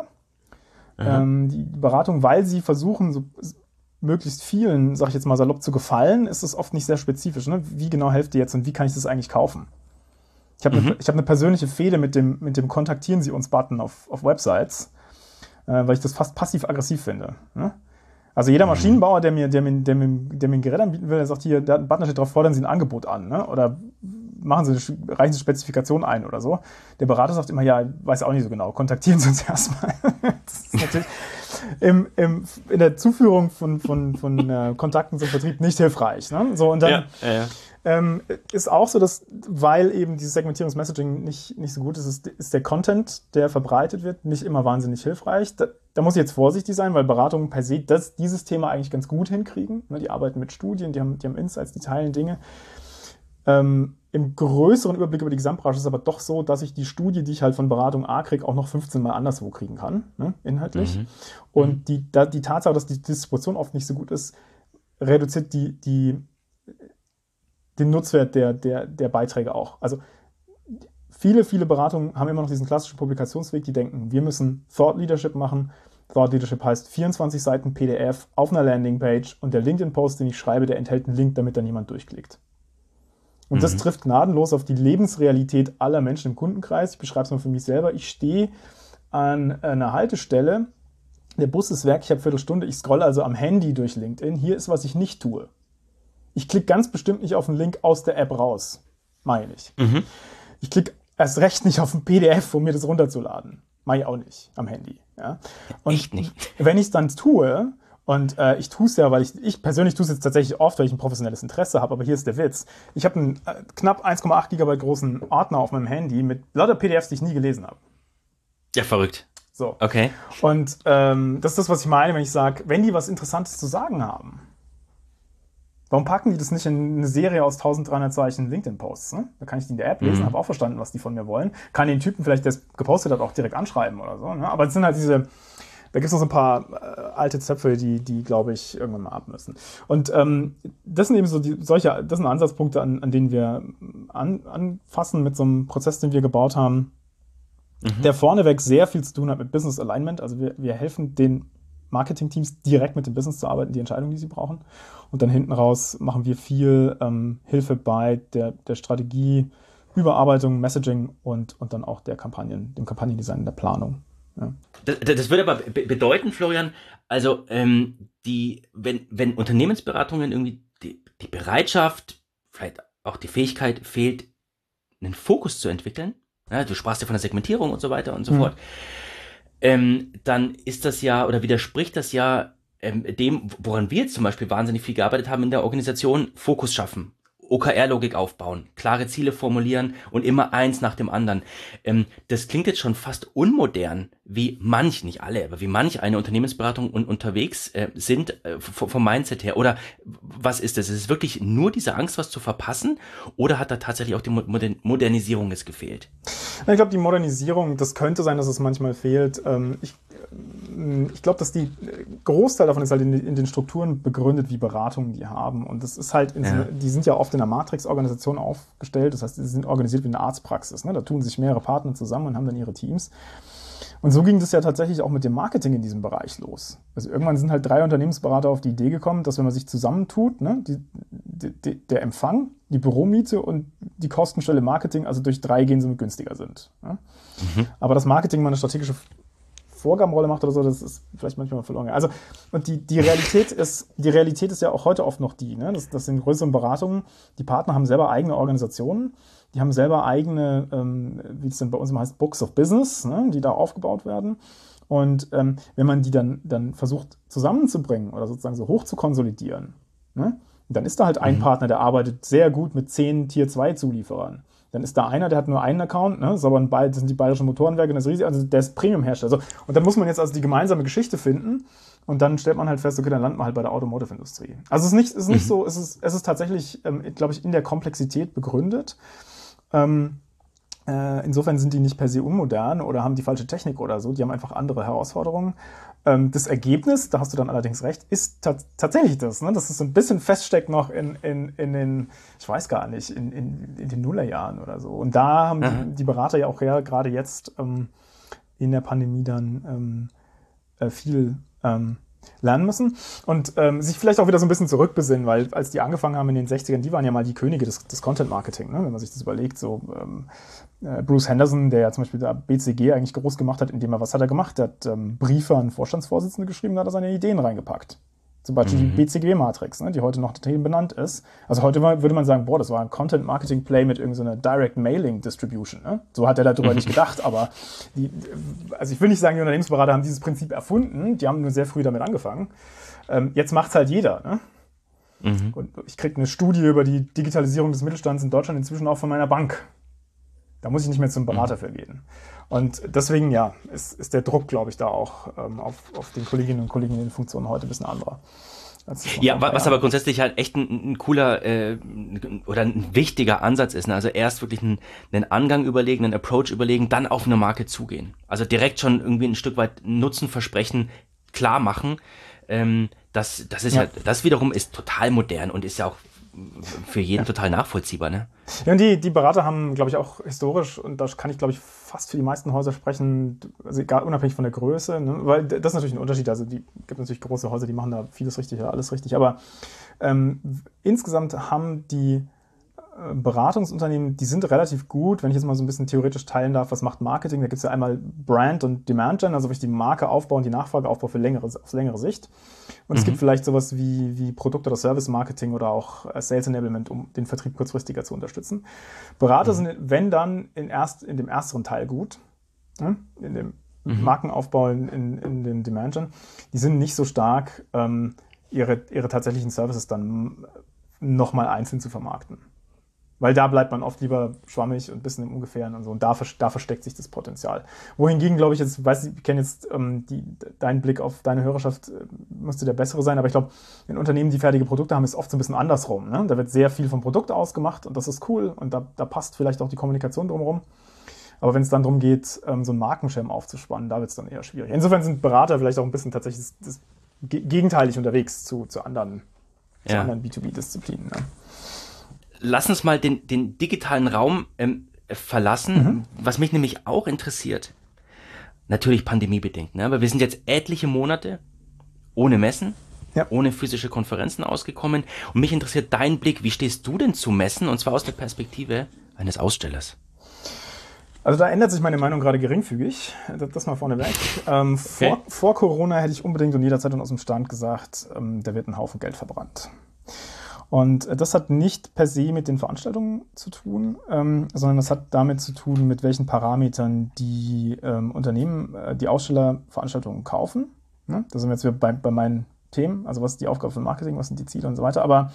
Die Beratung, weil sie versuchen, so möglichst vielen, sag ich jetzt mal salopp, zu gefallen, ist es oft nicht sehr spezifisch. Ne? Wie genau helft ihr jetzt und wie kann ich das eigentlich kaufen? Ich habe eine persönliche Fehde mit dem Kontaktieren Sie uns Button auf Websites, weil ich das fast passiv-aggressiv finde. Ne? Also jeder Maschinenbauer, der mir ein Gerät anbieten will, der sagt hier, da ein Button steht drauf, fordern Sie ein Angebot an, ne? Oder reichen Sie eine Spezifikation ein oder so. Der Berater sagt immer, ja, weiß auch nicht so genau, kontaktieren Sie uns erstmal. Das ist natürlich in der Zuführung von Kontakten zum Vertrieb nicht hilfreich. Ne? So, und dann ist auch so, dass, weil eben dieses Segmentierungsmessaging nicht so gut ist der Content, der verbreitet wird, nicht immer wahnsinnig hilfreich. Da muss ich jetzt vorsichtig sein, weil Beratungen per se dieses Thema eigentlich ganz gut hinkriegen. Ne? Die arbeiten mit Studien, die haben Insights, die teilen Dinge. Im größeren Überblick über die Gesamtbranche ist es aber doch so, dass ich die Studie, die ich halt von Beratung A kriege, auch noch 15 Mal anderswo kriegen kann, ne, inhaltlich. Und die Tatsache, dass die Distribution oft nicht so gut ist, reduziert den Nutzwert der Beiträge auch. Also viele Beratungen haben immer noch diesen klassischen Publikationsweg, die denken, wir müssen Thought Leadership machen. Thought Leadership heißt 24 Seiten PDF auf einer Landingpage und der LinkedIn-Post, den ich schreibe, der enthält einen Link, damit dann jemand durchklickt. Und das trifft gnadenlos auf die Lebensrealität aller Menschen im Kundenkreis. Ich beschreibe es mal für mich selber. Ich stehe an einer Haltestelle, der Bus ist weg, ich habe Viertelstunde, ich scrolle also am Handy durch LinkedIn. Hier ist, was ich nicht tue. Ich klicke ganz bestimmt nicht auf einen Link aus der App raus. Meine ich. Ich klicke erst recht nicht auf ein PDF, um mir das runterzuladen. Mache ich auch nicht am Handy. Ja? Und echt nicht. Wenn ich es dann tue, und ich tue es ja, weil ich persönlich tue es jetzt tatsächlich oft, weil ich ein professionelles Interesse habe, aber hier ist der Witz. Ich habe einen knapp 1,8 GB großen Ordner auf meinem Handy mit lauter PDFs, die ich nie gelesen habe. Ja, verrückt. So. Okay. Und das ist das, was ich meine, wenn ich sage, wenn die was Interessantes zu sagen haben, warum packen die das nicht in eine Serie aus 1300 Zeichen LinkedIn-Posts? Ne? Da kann ich die in der App lesen, habe auch verstanden, was die von mir wollen. Kann den Typen vielleicht, der es gepostet hat, auch direkt anschreiben oder so. Ne? Aber es sind halt da gibt es noch so ein paar alte Zöpfe, die glaube ich, irgendwann mal ab müssen. Und das sind eben so das sind Ansatzpunkte, an denen wir anfassen mit so einem Prozess, den wir gebaut haben, der vorneweg sehr viel zu tun hat mit Business Alignment. Also wir helfen den Marketing-Teams direkt mit dem Business zu arbeiten, die Entscheidungen, die sie brauchen. Und dann hinten raus machen wir viel Hilfe bei der Strategie, Überarbeitung, Messaging und dann auch dem Kampagnendesign, der Planung. Ja. Das würde aber bedeuten, Florian, also wenn Unternehmensberatungen irgendwie die Bereitschaft, vielleicht auch die Fähigkeit fehlt, einen Fokus zu entwickeln, ja, du sprachst ja von der Segmentierung und so weiter und so fort, dann ist das ja oder widerspricht das ja dem, woran wir jetzt zum Beispiel wahnsinnig viel gearbeitet haben in der Organisation, Fokus schaffen. OKR-Logik aufbauen, klare Ziele formulieren und immer eins nach dem anderen. Das klingt jetzt schon fast unmodern, wie manch, nicht alle, aber wie manch eine Unternehmensberatung unterwegs sind vom Mindset her. Oder was ist das? Ist es wirklich nur diese Angst, was zu verpassen? Oder hat da tatsächlich auch die Modernisierung jetzt gefehlt? Ich glaube, die Modernisierung, das könnte sein, dass es manchmal fehlt. Ich glaube, dass die Großteil davon ist halt in den Strukturen begründet, wie Beratungen die haben. Und das ist halt, die sind ja oft in einer Matrix-Organisation aufgestellt. Das heißt, sie sind organisiert wie eine Arztpraxis. Ne? Da tun sich mehrere Partner zusammen und haben dann ihre Teams. Und so ging das ja tatsächlich auch mit dem Marketing in diesem Bereich los. Also irgendwann sind halt 3 Unternehmensberater auf die Idee gekommen, dass wenn man sich zusammentut, ne, der Empfang, die Büromiete und die Kostenstelle Marketing, also durch 3 gehen, somit günstiger sind. Ne? Aber das Marketing mal eine strategische Vorgabenrolle macht oder so, das ist vielleicht manchmal verloren. Also, und die Realität ist ja auch heute oft noch die, ne? Das sind größeren Beratungen, die Partner haben selber eigene Organisationen, die haben selber eigene, wie es denn bei uns immer heißt, Books of Business, ne? Die da aufgebaut werden. Und wenn man die dann versucht zusammenzubringen oder sozusagen so hoch zu konsolidieren, ne? Dann ist da halt ein Partner, der arbeitet sehr gut mit 10 Tier-2-Zulieferern. Dann ist da einer, der hat nur einen Account, ne? Das sind die Bayerischen Motorenwerke, das ist riesig, also der ist Premium-Hersteller. Und dann muss man jetzt also die gemeinsame Geschichte finden und dann stellt man halt fest, okay, dann landet man halt bei der Automotive-Industrie. Also es ist nicht so, es ist tatsächlich, glaube ich, in der Komplexität begründet. Insofern sind die nicht per se unmodern oder haben die falsche Technik oder so, die haben einfach andere Herausforderungen. Das Ergebnis, da hast du dann allerdings recht, ist tatsächlich das, ne? Dass es so ein bisschen feststeckt noch in den, ich weiß gar nicht, in den Nullerjahren oder so. Und da haben die Berater ja auch gerade jetzt in der Pandemie dann viel lernen müssen und sich vielleicht auch wieder so ein bisschen zurückbesinnen, weil als die angefangen haben in den 60ern, die waren ja mal die Könige des Content-Marketing, ne? Wenn man sich das überlegt, so Bruce Henderson, der ja zum Beispiel da BCG eigentlich groß gemacht hat, indem was hat er gemacht? Er hat Briefe an Vorstandsvorsitzende geschrieben, da hat er seine Ideen reingepackt. Zum Beispiel die BCG-Matrix, ne, die heute noch benannt ist. Also heute würde man sagen, boah, das war ein Content-Marketing-Play mit irgendeiner Direct-Mailing-Distribution. Ne? So hat er darüber nicht gedacht, aber also ich will nicht sagen, die Unternehmensberater haben dieses Prinzip erfunden, die haben nur sehr früh damit angefangen. Jetzt macht's halt jeder. Ne? Und ich kriege eine Studie über die Digitalisierung des Mittelstands in Deutschland inzwischen auch von meiner Bank. Da muss ich nicht mehr zum Berater für gehen. Und deswegen, ja, ist der Druck, glaube ich, da auch auf den Kolleginnen und Kollegen in den Funktionen heute ein bisschen anderer. Ja, was aber grundsätzlich halt echt ein cooler oder ein wichtiger Ansatz ist. Ne? Also erst wirklich einen Angang überlegen, einen Approach überlegen, dann auf eine Marke zugehen. Also direkt schon irgendwie ein Stück weit Nutzenversprechen klar machen. Das ist ja, das wiederum ist total modern und ist ja auch für jeden total nachvollziehbar, ne? Ja, und die Berater haben, glaube ich, auch historisch, und da kann ich, glaube ich, fast für die meisten Häuser sprechen, also egal, unabhängig von der Größe, ne? Weil das ist natürlich ein Unterschied, also die gibt natürlich große Häuser, die machen da vieles richtig oder alles richtig, aber insgesamt haben die Beratungsunternehmen, die sind relativ gut, wenn ich jetzt mal so ein bisschen theoretisch teilen darf, was macht Marketing? Da gibt es ja einmal Brand und Demand Gen, also wirklich die Marke aufbauen, die Nachfrage aufbauen auf längere Sicht. Und es gibt vielleicht sowas wie Produkt- oder Service-Marketing oder auch Sales Enablement, um den Vertrieb kurzfristiger zu unterstützen. Berater sind, wenn dann, in dem ersteren Teil gut, ne? In dem Markenaufbau, in dem Demand Gen. Die sind nicht so stark, ihre tatsächlichen Services dann nochmal einzeln zu vermarkten. Weil da bleibt man oft lieber schwammig und ein bisschen im Ungefähren und so. Und da versteckt sich das Potenzial. Wohingegen, glaube ich, ich kenne jetzt deinen Blick auf deine Hörerschaft, müsste der bessere sein. Aber ich glaube, in Unternehmen, die fertige Produkte haben, ist oft so ein bisschen andersrum. Ne? Da wird sehr viel vom Produkt ausgemacht und das ist cool. Und da passt vielleicht auch die Kommunikation drumherum. Aber wenn es dann darum geht, so einen Markenschirm aufzuspannen, da wird es dann eher schwierig. Insofern sind Berater vielleicht auch ein bisschen tatsächlich gegenteilig unterwegs zu anderen B2B-Disziplinen. Ne? Lass uns mal den digitalen Raum verlassen, was mich nämlich auch interessiert. Natürlich pandemiebedingt, ne? Aber wir sind jetzt etliche Monate ohne Messen, ohne physische Konferenzen ausgekommen. Und mich interessiert dein Blick, wie stehst du denn zu Messen? Und zwar aus der Perspektive eines Ausstellers. Also da ändert sich meine Meinung gerade geringfügig. Das mal vorneweg. Vor Corona hätte ich unbedingt und jederzeit und aus dem Stand gesagt, da wird ein Haufen Geld verbrannt. Und das hat nicht per se mit den Veranstaltungen zu tun, sondern das hat damit zu tun, mit welchen Parametern die Unternehmen, die Aussteller Veranstaltungen kaufen. Ne? Da sind wir jetzt wieder bei meinen Themen, also was ist die Aufgabe von Marketing, was sind die Ziele und so weiter. Aber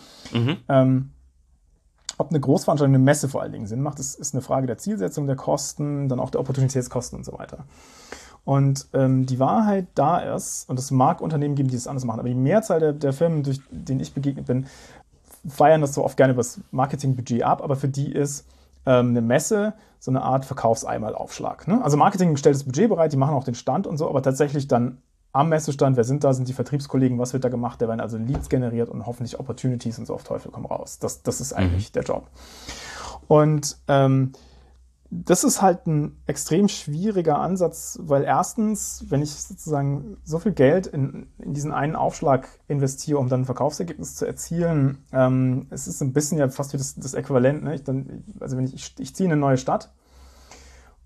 ob eine Großveranstaltung, eine Messe vor allen Dingen Sinn macht, ist eine Frage der Zielsetzung, der Kosten, dann auch der Opportunitätskosten und so weiter. Und die Wahrheit da ist, und es mag Unternehmen geben, die das anders machen, aber die Mehrzahl der Firmen, durch denen ich begegnet bin, feiern das so oft gerne über das Marketingbudget ab, aber für die ist eine Messe so eine Art Verkaufseinmalaufschlag. Ne? Also Marketing stellt das Budget bereit, die machen auch den Stand und so, aber tatsächlich dann am Messestand, wer sind da, sind die Vertriebskollegen, was wird da gemacht, da werden also Leads generiert und hoffentlich Opportunities und so auf Teufel komm raus. Das ist eigentlich der Job. Und das ist halt ein extrem schwieriger Ansatz, weil erstens, wenn ich sozusagen so viel Geld in diesen einen Aufschlag investiere, um dann ein Verkaufsergebnis zu erzielen, es ist ein bisschen ja fast wie das Äquivalent. Ne? Ich ziehe in eine neue Stadt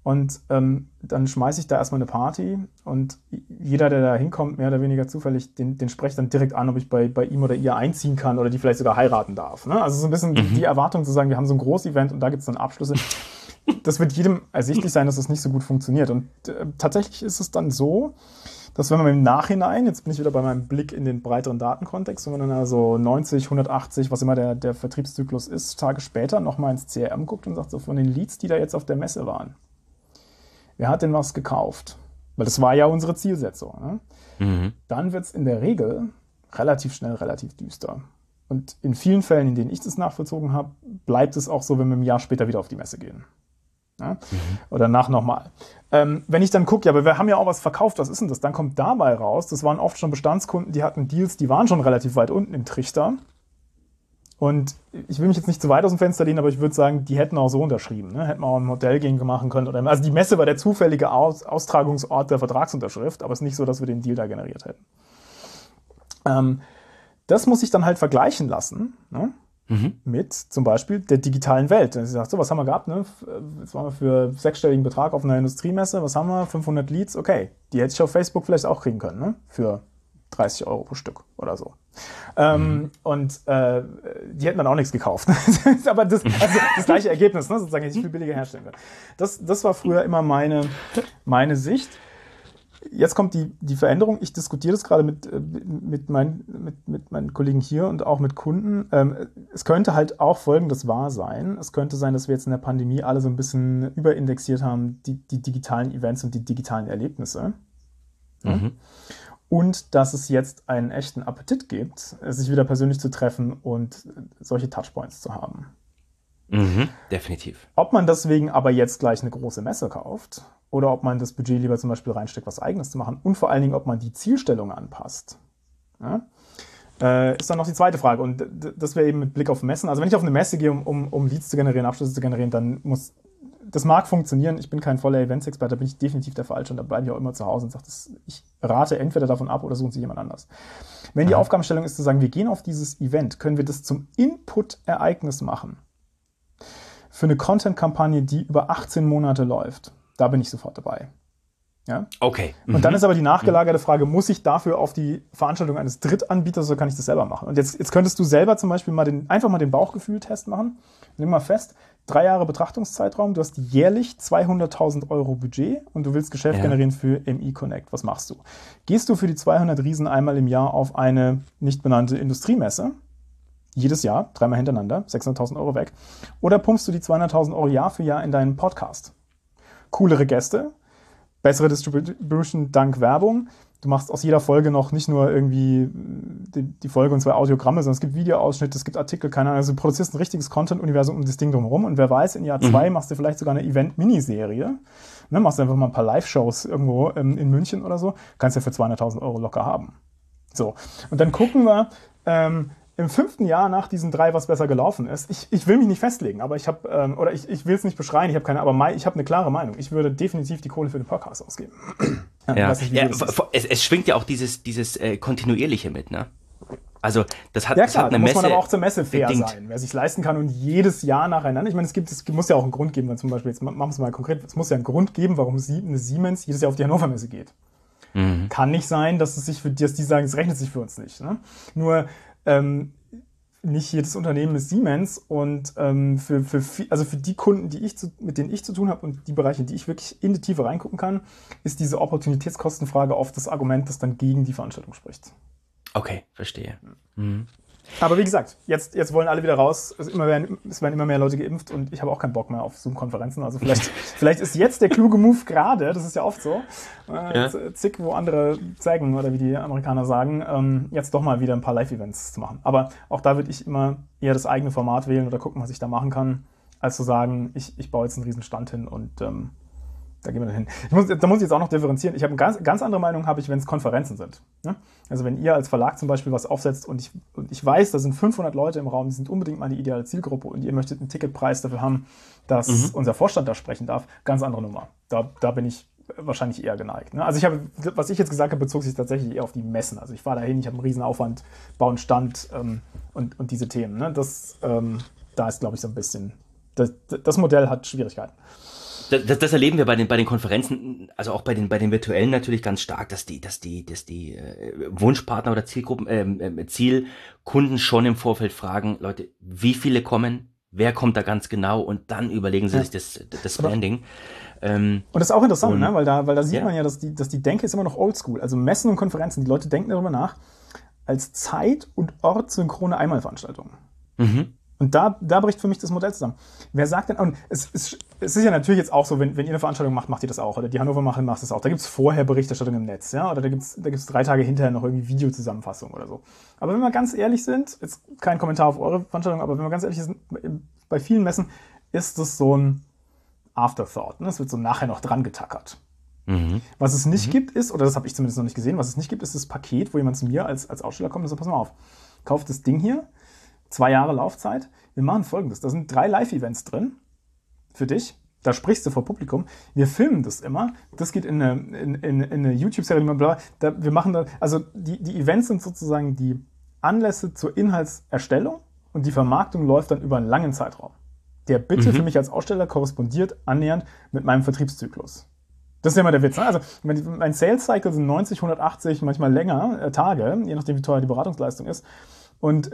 Und dann schmeiße ich da erstmal eine Party und jeder, der da hinkommt, mehr oder weniger zufällig, den spreche ich dann direkt an, ob ich bei ihm oder ihr einziehen kann oder die vielleicht sogar heiraten darf. Ne? Also so ein bisschen die Erwartung zu sagen, wir haben so ein Groß-Event und da gibt es dann Abschlüsse. Das wird jedem ersichtlich sein, dass das nicht so gut funktioniert. Und tatsächlich ist es dann so, dass wenn man im Nachhinein, jetzt bin ich wieder bei meinem Blick in den breiteren Datenkontext, wenn man dann also 90, 180, was immer der Vertriebszyklus ist, Tage später nochmal ins CRM guckt und sagt, so von den Leads, die da jetzt auf der Messe waren, wer hat denn was gekauft? Weil das war ja unsere Zielsetzung. Ne? Dann wird es in der Regel relativ schnell relativ düster. Und in vielen Fällen, in denen ich das nachvollzogen habe, bleibt es auch so, wenn wir ein Jahr später wieder auf die Messe gehen. Ja? Oder nochmal. Wenn ich dann gucke, ja, aber wir haben ja auch was verkauft, was ist denn das? Dann kommt dabei raus, das waren oft schon Bestandskunden, die hatten Deals, die waren schon relativ weit unten im Trichter. Und ich will mich jetzt nicht zu weit aus dem Fenster lehnen, aber ich würde sagen, die hätten auch so unterschrieben. Ne? Hätten wir auch ein Modell gegen machen können. Also die Messe war der zufällige Austragungsort der Vertragsunterschrift, aber es ist nicht so, dass wir den Deal da generiert hätten. Das muss ich dann halt vergleichen lassen, ne? Mit zum Beispiel der digitalen Welt. Ich sage, so, was haben wir gehabt? Ne? Jetzt waren wir für 6-stelligen Betrag auf einer Industriemesse. Was haben wir? 500 Leads. Okay, die hätte ich auf Facebook vielleicht auch kriegen können, ne? Für 30 Euro pro Stück oder so. Und die hätten dann auch nichts gekauft. Aber das gleiche Ergebnis, ne? Sozusagen, hätte ich viel billiger herstellen können. Das war früher immer meine Sicht. Jetzt kommt die Veränderung. Ich diskutiere das gerade mit meinen Kollegen hier und auch mit Kunden. Es könnte halt auch Folgendes wahr sein. Es könnte sein, dass wir jetzt in der Pandemie alle so ein bisschen überindexiert haben, die digitalen Events und die digitalen Erlebnisse. Und dass es jetzt einen echten Appetit gibt, sich wieder persönlich zu treffen und solche Touchpoints zu haben. Definitiv. Ob man deswegen aber jetzt gleich eine große Messe kauft oder ob man das Budget lieber zum Beispiel reinsteckt, was Eigenes zu machen und vor allen Dingen, ob man die Zielstellung anpasst, ja, ist dann noch die zweite Frage. Und das wäre eben mit Blick auf Messen. Also wenn ich auf eine Messe gehe, um Leads zu generieren, Abschlüsse zu generieren, dann das mag funktionieren. Ich bin kein voller Events-Experte, da bin ich definitiv der Falsche und da bleibe ich auch immer zu Hause und sage, ich rate entweder davon ab oder suchen sich jemand anders. Wenn die Aufgabenstellung ist zu sagen, wir gehen auf dieses Event, können wir das zum Input-Ereignis machen. Für eine Content-Kampagne, die über 18 Monate läuft, da bin ich sofort dabei. Ja? Okay. Und dann ist aber die nachgelagerte Frage, muss ich dafür auf die Veranstaltung eines Drittanbieters oder kann ich das selber machen? Und jetzt könntest du selber zum Beispiel einfach mal den Bauchgefühl-Test machen. Nimm mal fest, 3 Jahre Betrachtungszeitraum, du hast jährlich 200.000 Euro Budget und du willst Geschäft generieren für MI Connect. Was machst du? Gehst du für die 200 Riesen einmal im Jahr auf eine nicht benannte Industriemesse? Jedes Jahr, 3-mal hintereinander, 600.000 Euro weg. Oder pumpst du die 200.000 Euro Jahr für Jahr in deinen Podcast? Coolere Gäste, bessere Distribution dank Werbung. Du machst aus jeder Folge noch nicht nur irgendwie die Folge und 2 Audiogramme, sondern es gibt Videoausschnitte, es gibt Artikel, keine Ahnung. Also du produzierst ein richtiges Content-Universum um das Ding drumherum. Und wer weiß, in Jahr 2 machst du vielleicht sogar eine Event-Miniserie. Ne, machst du einfach mal ein paar Live-Shows irgendwo in München oder so. Kannst ja für 200.000 Euro locker haben. So, und dann gucken wir im 5. Jahr nach diesen 3, was besser gelaufen ist. Ich will mich nicht festlegen, aber ich habe, oder ich will es nicht beschreien, ich habe eine klare Meinung. Ich würde definitiv die Kohle für den Podcast ausgeben. Es schwingt ja auch dieses Kontinuierliche mit, ne? Also das hat, ja, das klar, hat eine da muss Messe man aber auch zur Messe fair bedingt. sein. Wer sich leisten kann und jedes Jahr nacheinander, ich meine, es muss ja auch einen Grund geben, wenn zum Beispiel, jetzt machen wir es mal konkret, es muss ja einen Grund geben, warum eine Siemens jedes Jahr auf die Hannover Messe geht. Kann nicht sein, dass die sagen, es rechnet sich für uns nicht. Ne? Nur nicht jedes Unternehmen ist Siemens und für die Kunden, mit denen ich zu tun habe und die Bereiche, die ich wirklich in die Tiefe reingucken kann, ist diese Opportunitätskostenfrage oft das Argument, das dann gegen die Veranstaltung spricht. Okay, verstehe. Aber wie gesagt, jetzt wollen alle wieder raus. Es werden immer mehr Leute geimpft und ich habe auch keinen Bock mehr auf Zoom-Konferenzen. Also vielleicht ist jetzt der kluge Move gerade, das ist ja oft so, zick, wo andere zeigen oder wie die Amerikaner sagen, jetzt doch mal wieder ein paar Live-Events zu machen. Aber auch da würde ich immer eher das eigene Format wählen oder gucken, was ich da machen kann, als zu sagen, ich baue jetzt einen riesen Stand hin und da gehen wir dann hin. Da muss ich jetzt auch noch differenzieren. Ich habe eine ganz andere Meinung, wenn es Konferenzen sind. Ne? Also wenn ihr als Verlag zum Beispiel was aufsetzt und ich weiß, da sind 500 Leute im Raum, die sind unbedingt mal die ideale Zielgruppe und ihr möchtet einen Ticketpreis dafür haben, dass unser Vorstand da sprechen darf, ganz andere Nummer. Da bin ich wahrscheinlich eher geneigt. Ne? Also was ich jetzt gesagt habe, bezog sich tatsächlich eher auf die Messen. Also ich fahre dahin, ich habe einen riesen Aufwand, baue einen Stand und diese Themen. Ne? Da ist, glaube ich, so ein bisschen, das Modell hat Schwierigkeiten. Das erleben wir bei den Konferenzen, also auch bei den virtuellen natürlich ganz stark, dass die Wunschpartner oder Zielkunden schon im Vorfeld fragen, Leute, wie viele kommen, wer kommt da ganz genau, und dann überlegen sie sich das Branding. Und das ist auch interessant, ne? Weil da sieht man ja, dass die Denke ist immer noch oldschool. Also Messen und Konferenzen, die Leute denken darüber nach, als zeit- und ortssynchrone Einmalveranstaltungen. Mhm. Und da bricht für mich das Modell zusammen. Wer sagt denn, und es ist ja natürlich jetzt auch so, wenn ihr eine Veranstaltung macht ihr das auch, oder die Hannover macht das auch. Da gibt's vorher Berichterstattung im Netz, ja, oder da gibt's 3 Tage hinterher noch irgendwie Videozusammenfassung oder so. Aber wenn wir ganz ehrlich sind, jetzt kein Kommentar auf eure Veranstaltung, aber wenn wir ganz ehrlich sind, bei vielen Messen ist das so ein Afterthought, ne? Es wird so nachher noch dran getackert. Mhm. Was es nicht gibt ist, oder das habe ich zumindest noch nicht gesehen, was es nicht gibt, ist das Paket, wo jemand zu mir als Aussteller kommt und sagt, pass mal auf, kauft das Ding hier, 2 Jahre Laufzeit, wir machen Folgendes, da sind 3 Live-Events drin für dich, da sprichst du vor Publikum, wir filmen das immer, das geht in eine YouTube-Serie, wir machen da, also die Events sind sozusagen die Anlässe zur Inhaltserstellung und die Vermarktung läuft dann über einen langen Zeitraum, der bitte für mich als Aussteller korrespondiert annähernd mit meinem Vertriebszyklus. Das ist ja immer der Witz. Ne? Also mein Sales-Cycle sind 90, 180, manchmal länger Tage, je nachdem, wie teuer die Beratungsleistung ist. Und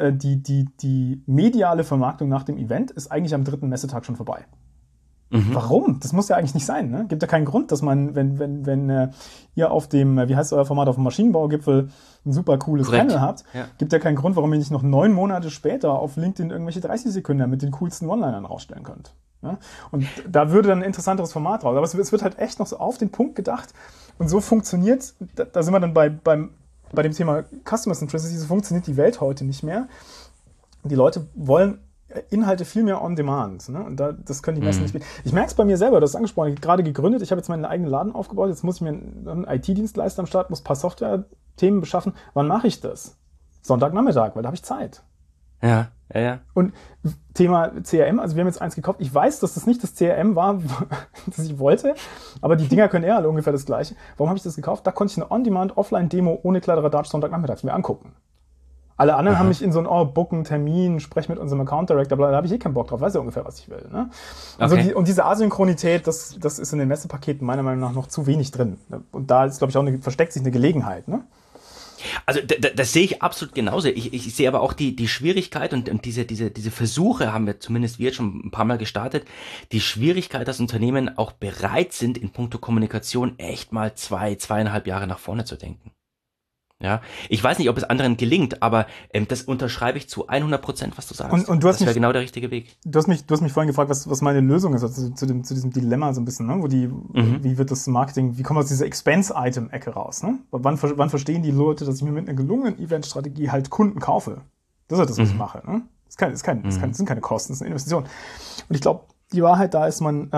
die mediale Vermarktung nach dem Event ist eigentlich am 3. Messetag schon vorbei. Mhm. Warum? Das muss ja eigentlich nicht sein. Ne? Gibt ja keinen Grund, dass man, wenn ihr auf dem, wie heißt euer Format, auf dem Maschinenbaugipfel ein super cooles Panel habt, gibt ja keinen Grund, warum ihr nicht noch 9 Monate später auf LinkedIn irgendwelche 30 Sekunden mit den coolsten One-Linern rausstellen könnt. Ja? Und da würde dann ein interessanteres Format raus. Aber es wird halt echt noch so auf den Punkt gedacht. Und so funktioniert, da sind wir dann bei dem Thema Customer Centricity, so funktioniert die Welt heute nicht mehr. Die Leute wollen Inhalte viel mehr on demand. Ne? Und das können die Messen nicht bieten. Ich merke es bei mir selber, das ist angesprochen, ich habe gerade gegründet, ich habe jetzt meinen eigenen Laden aufgebaut, jetzt muss ich mir einen IT-Dienstleister am Start, muss ein paar Software-Themen beschaffen. Wann mache ich das? Sonntagnachmittag, weil da habe ich Zeit. Ja. Und Thema CRM, also wir haben jetzt eins gekauft. Ich weiß, dass das nicht das CRM war, das ich wollte, aber die Dinger können alle ungefähr das Gleiche. Warum habe ich das gekauft? Da konnte ich eine On-Demand-Offline-Demo ohne Kladderadatsch Sonntagnachmittags mir angucken. Alle anderen haben mich in so ein book einen Termin, sprech mit unserem Account Director, da habe ich keinen Bock drauf, weiß ja ungefähr, was ich will. Ne? Also und diese Asynchronität, das ist in den Messepaketen meiner Meinung nach noch zu wenig drin. Und da ist, glaube ich, auch versteckt sich eine Gelegenheit. Ne? Also das sehe ich absolut genauso. Ich sehe aber auch die Schwierigkeit und diese Versuche haben wir, zumindest wir jetzt schon ein paar Mal gestartet, die Schwierigkeit, dass Unternehmen auch bereit sind, in puncto Kommunikation echt mal 2,5 Jahre nach vorne zu denken. Ja, ich weiß nicht, ob es anderen gelingt, aber das unterschreibe ich zu 100%, was du sagst. Und das wäre genau der richtige Weg. Du hast mich vorhin gefragt, was meine Lösung ist, also zu diesem Dilemma so ein bisschen, ne? Wie wird das Marketing, wie kommen wir aus dieser Expense-Item-Ecke raus? Ne? Wann verstehen die Leute, dass ich mir mit einer gelungenen Event-Strategie halt Kunden kaufe? Das ist halt das, was ich mache. Ne? Das sind keine Kosten, das ist eine Investition. Und ich glaube, die Wahrheit da ist,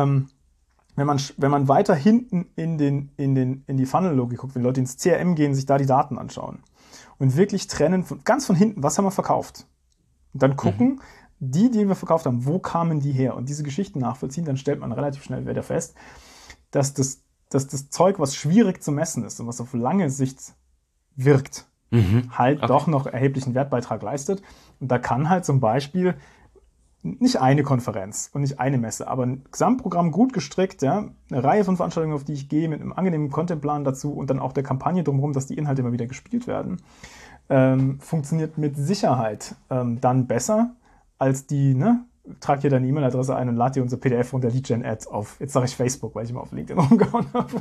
wenn man weiter hinten in die Funnel-Logik guckt, wenn Leute ins CRM gehen, sich da die Daten anschauen und wirklich trennen, ganz von hinten, was haben wir verkauft? Und dann gucken, die wir verkauft haben, wo kamen die her? Und diese Geschichten nachvollziehen, dann stellt man relativ schnell wieder fest, dass das Zeug, was schwierig zu messen ist und was auf lange Sicht wirkt, doch noch erheblichen Wertbeitrag leistet. Und da kann halt zum Beispiel nicht eine Konferenz und nicht eine Messe, aber ein Gesamtprogramm gut gestrickt, ja, eine Reihe von Veranstaltungen, auf die ich gehe, mit einem angenehmen Contentplan dazu und dann auch der Kampagne drumherum, dass die Inhalte immer wieder gespielt werden, funktioniert mit Sicherheit dann besser als die, ne, trag hier deine E-Mail-Adresse ein und lad dir unser PDF runter, Lead-Gen-Ads auf, jetzt sage ich Facebook, weil ich mal auf LinkedIn rumgehauen habe.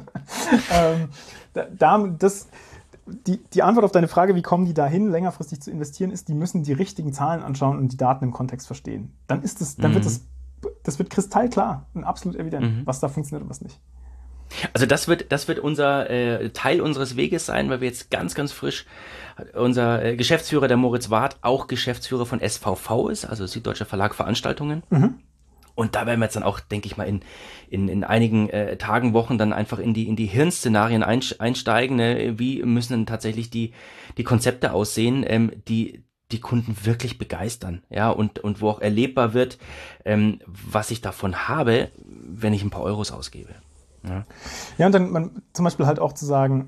Die Antwort auf deine Frage, wie kommen die dahin, längerfristig zu investieren, ist, die müssen die richtigen Zahlen anschauen und die Daten im Kontext verstehen. Dann wird kristallklar und absolut evident, was da funktioniert und was nicht. Also das wird unser Teil unseres Weges sein, weil wir jetzt ganz, ganz frisch, unser Geschäftsführer, der Moritz Ward, auch Geschäftsführer von SVV ist, also Süddeutscher Verlag Veranstaltungen. Und da werden wir jetzt dann auch, denke ich mal, in einigen Tagen, Wochen dann einfach in die Hirnszenarien einsteigen. Ne? Wie müssen denn tatsächlich die Konzepte aussehen, die Kunden wirklich begeistern, ja, und wo auch erlebbar wird, was ich davon habe, wenn ich ein paar Euros ausgebe. Ja, und dann zum Beispiel halt auch zu sagen,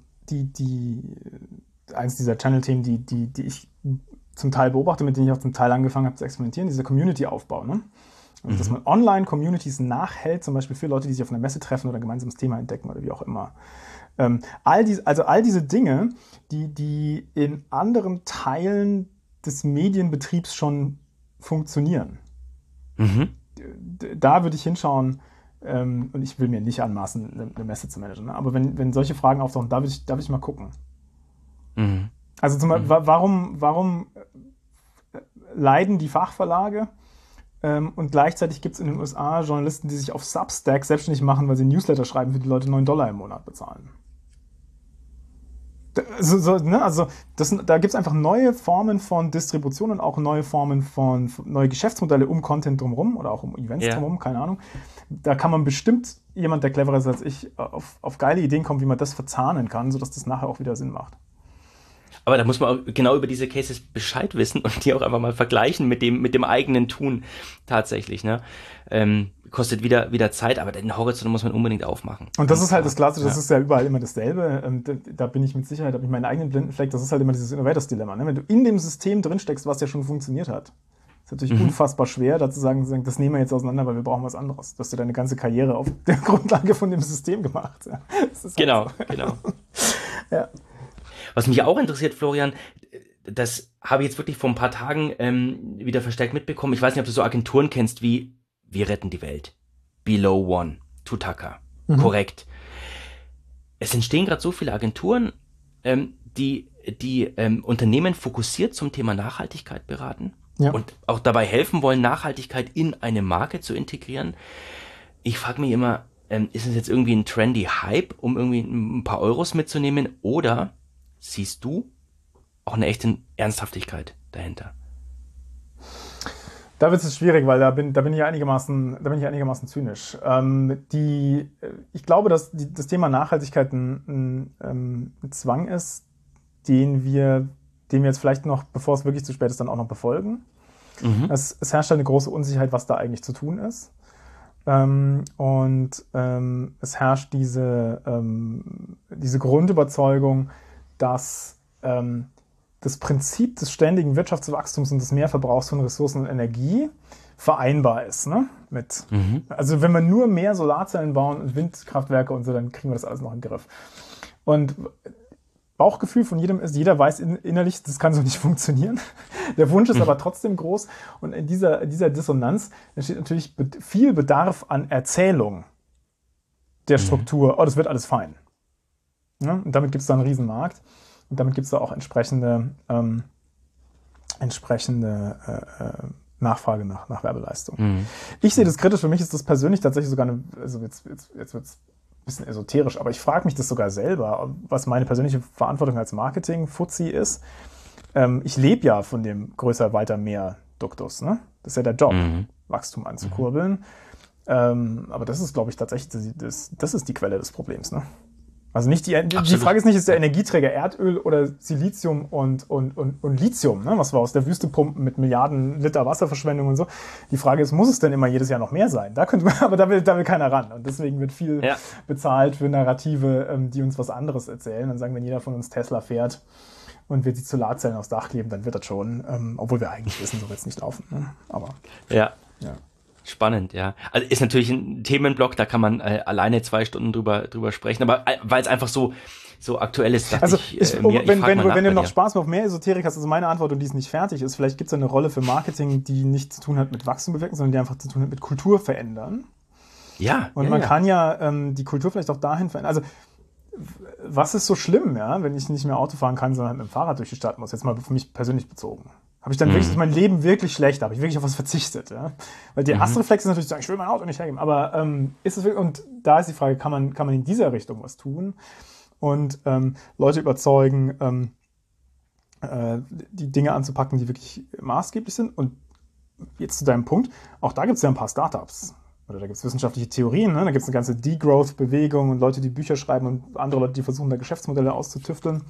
eins dieser Channel-Themen, die ich zum Teil beobachte, mit denen ich auch zum Teil angefangen habe zu experimentieren, dieser Community-Aufbau, ne? Und dass man Online-Communities nachhält, zum Beispiel für Leute, die sich auf einer Messe treffen oder ein gemeinsames Thema entdecken oder wie auch immer. All diese Dinge, die in anderen Teilen des Medienbetriebs schon funktionieren. Da würde ich hinschauen, und ich will mir nicht anmaßen, eine Messe zu managen, ne? Aber wenn solche Fragen auftauchen, darf ich mal gucken. Also zum Beispiel, warum leiden die Fachverlage? Und gleichzeitig gibt es in den USA Journalisten, die sich auf Substack selbstständig machen, weil sie Newsletter schreiben, für die Leute $9 im Monat bezahlen. Da gibt es einfach neue Formen von Distribution und auch neue Formen neue Geschäftsmodelle um Content drumherum oder auch um Events drumherum, keine Ahnung. Da kann man bestimmt, jemand, der cleverer ist als ich, auf geile Ideen kommen, wie man das verzahnen kann, sodass das nachher auch wieder Sinn macht. Aber da muss man auch genau über diese Cases Bescheid wissen und die auch einfach mal vergleichen mit dem eigenen Tun tatsächlich, ne? Kostet wieder Zeit, aber den Horizont muss man unbedingt aufmachen. Und das ist halt das Klassische, das ist ja überall immer dasselbe. Da bin ich mit Sicherheit, habe ich meinen eigenen Blindenfleck, das ist halt immer dieses Innovators-Dilemma, ne? Wenn du in dem System drinsteckst, was ja schon funktioniert hat, ist natürlich unfassbar schwer, da zu sagen, das nehmen wir jetzt auseinander, weil wir brauchen was anderes. Du hast ja deine ganze Karriere auf der Grundlage von dem System gemacht. Ja. Das ist genau. Ja. Was mich auch interessiert, Florian, das habe ich jetzt wirklich vor ein paar Tagen wieder verstärkt mitbekommen. Ich weiß nicht, ob du so Agenturen kennst wie Wir retten die Welt, Below One, Tutaka, korrekt. Es entstehen gerade so viele Agenturen, die Unternehmen fokussiert zum Thema Nachhaltigkeit beraten und auch dabei helfen wollen, Nachhaltigkeit in eine Marke zu integrieren. Ich frage mich immer, ist es jetzt irgendwie ein trendy Hype, um irgendwie ein paar Euros mitzunehmen, oder siehst du auch eine echte Ernsthaftigkeit dahinter? Da wird es schwierig, weil da bin ich einigermaßen zynisch. Ich glaube, dass das Thema Nachhaltigkeit ein Zwang ist, den wir jetzt vielleicht noch, bevor es wirklich zu spät ist, dann auch noch befolgen. Es herrscht eine große Unsicherheit, was da eigentlich zu tun ist. Es herrscht diese Grundüberzeugung, dass das Prinzip des ständigen Wirtschaftswachstums und des Mehrverbrauchs von Ressourcen und Energie vereinbar ist. Ne? Also wenn wir nur mehr Solarzellen bauen und Windkraftwerke und so, dann kriegen wir das alles noch in den Griff. Und Bauchgefühl von jedem ist, jeder weiß innerlich, das kann so nicht funktionieren. Der Wunsch ist aber trotzdem groß. Und in dieser Dissonanz entsteht natürlich viel Bedarf an Erzählung der Struktur. Oh, das wird alles fein. Ja? Und damit gibt es da einen Riesenmarkt. Und damit gibt es da auch entsprechende Nachfrage nach Werbeleistung. Ich sehe das kritisch. Für mich ist das persönlich tatsächlich sogar also jetzt wird es ein bisschen esoterisch, aber ich frage mich das sogar selber, was meine persönliche Verantwortung als Marketing-Fuzzi ist. Ich lebe ja von dem größer, weiter, mehr Duktus. Ne? Das ist ja der Job, Wachstum anzukurbeln. Aber das ist, glaube ich, tatsächlich, das ist die Quelle des Problems. Ne? Also nicht die Frage ist nicht, ist der Energieträger Erdöl oder Silizium und Lithium, ne, was wir aus der Wüste pumpen mit Milliarden Liter Wasserverschwendung und so. Die Frage ist, muss es denn immer jedes Jahr noch mehr sein? Aber da will keiner ran. Und deswegen wird viel bezahlt für Narrative, die uns was anderes erzählen. Dann sagen, wenn jeder von uns Tesla fährt und wir die Solarzellen aufs Dach kleben, dann wird das schon, obwohl wir eigentlich wissen, so wird es nicht laufen. Ne? Aber ja. Spannend, ja. Also ist natürlich ein Themenblock, da kann man alleine 2 Stunden drüber sprechen, aber weil es einfach so aktuell ist, dachte wenn du noch Spaß auf mehr Esoterik hast, also meine Antwort, und die ist nicht fertig ist, vielleicht gibt es eine Rolle für Marketing, die nichts zu tun hat mit Wachstum bewirken, sondern die einfach zu tun hat mit Kultur verändern. Ja. Und man kann die Kultur vielleicht auch dahin verändern. Also was ist so schlimm, ja, wenn ich nicht mehr Auto fahren kann, sondern mit dem Fahrrad durch die Stadt muss, jetzt mal für mich persönlich bezogen. Habe ich dann wirklich, ist mein Leben wirklich schlecht, habe ich wirklich auf was verzichtet, ja? Weil der erste Reflex ist natürlich zu sagen, ich will mein Auto nicht hergeben, aber ist es wirklich, und da ist die Frage, kann man in dieser Richtung was tun und Leute überzeugen, die Dinge anzupacken, die wirklich maßgeblich sind. Und jetzt zu deinem Punkt, auch da gibt es ja ein paar Startups. Oder da gibt es wissenschaftliche Theorien, ne? Da gibt es eine ganze Degrowth-Bewegung und Leute, die Bücher schreiben und andere Leute, die versuchen, da Geschäftsmodelle auszutüfteln.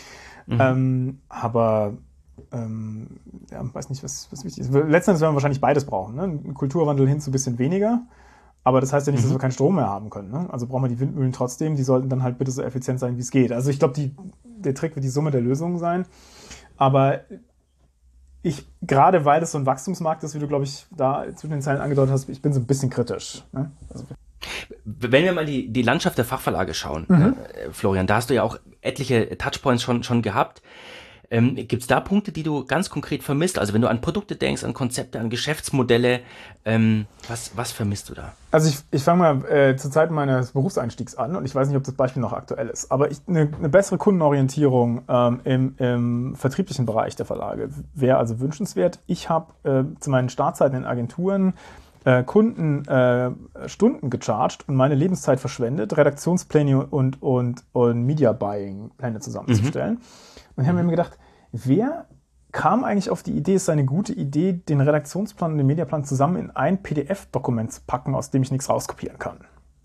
Weiß nicht, was wichtig ist. Letztendlich werden wir wahrscheinlich beides brauchen. Ne? Ein Kulturwandel hin zu ein bisschen weniger. Aber das heißt ja nicht, dass wir keinen Strom mehr haben können. Ne? Also brauchen wir die Windmühlen trotzdem. Die sollten dann halt bitte so effizient sein, wie es geht. Also ich glaube, der Trick wird die Summe der Lösungen sein. Aber gerade weil das so ein Wachstumsmarkt ist, wie du, glaube ich, da zwischen den Zeilen angedeutet hast, ich bin so ein bisschen kritisch. Ne? Also, wenn wir mal die Landschaft der Fachverlage schauen, Florian, da hast du ja auch etliche Touchpoints schon gehabt. Gibt es da Punkte, die du ganz konkret vermisst? Also wenn du an Produkte denkst, an Konzepte, an Geschäftsmodelle, was vermisst du da? Also ich fange mal zur Zeit meines Berufseinstiegs an und ich weiß nicht, ob das Beispiel noch aktuell ist, aber eine bessere Kundenorientierung im vertrieblichen Bereich der Verlage wäre also wünschenswert. Ich habe zu meinen Startzeiten in Agenturen Kunden Stunden gecharged und meine Lebenszeit verschwendet, Redaktionspläne und Media Buying Pläne zusammenzustellen. Und ich habe mir gedacht, wer kam eigentlich auf die Idee, es ist eine gute Idee, den Redaktionsplan und den Mediaplan zusammen in ein PDF-Dokument zu packen, aus dem ich nichts rauskopieren kann.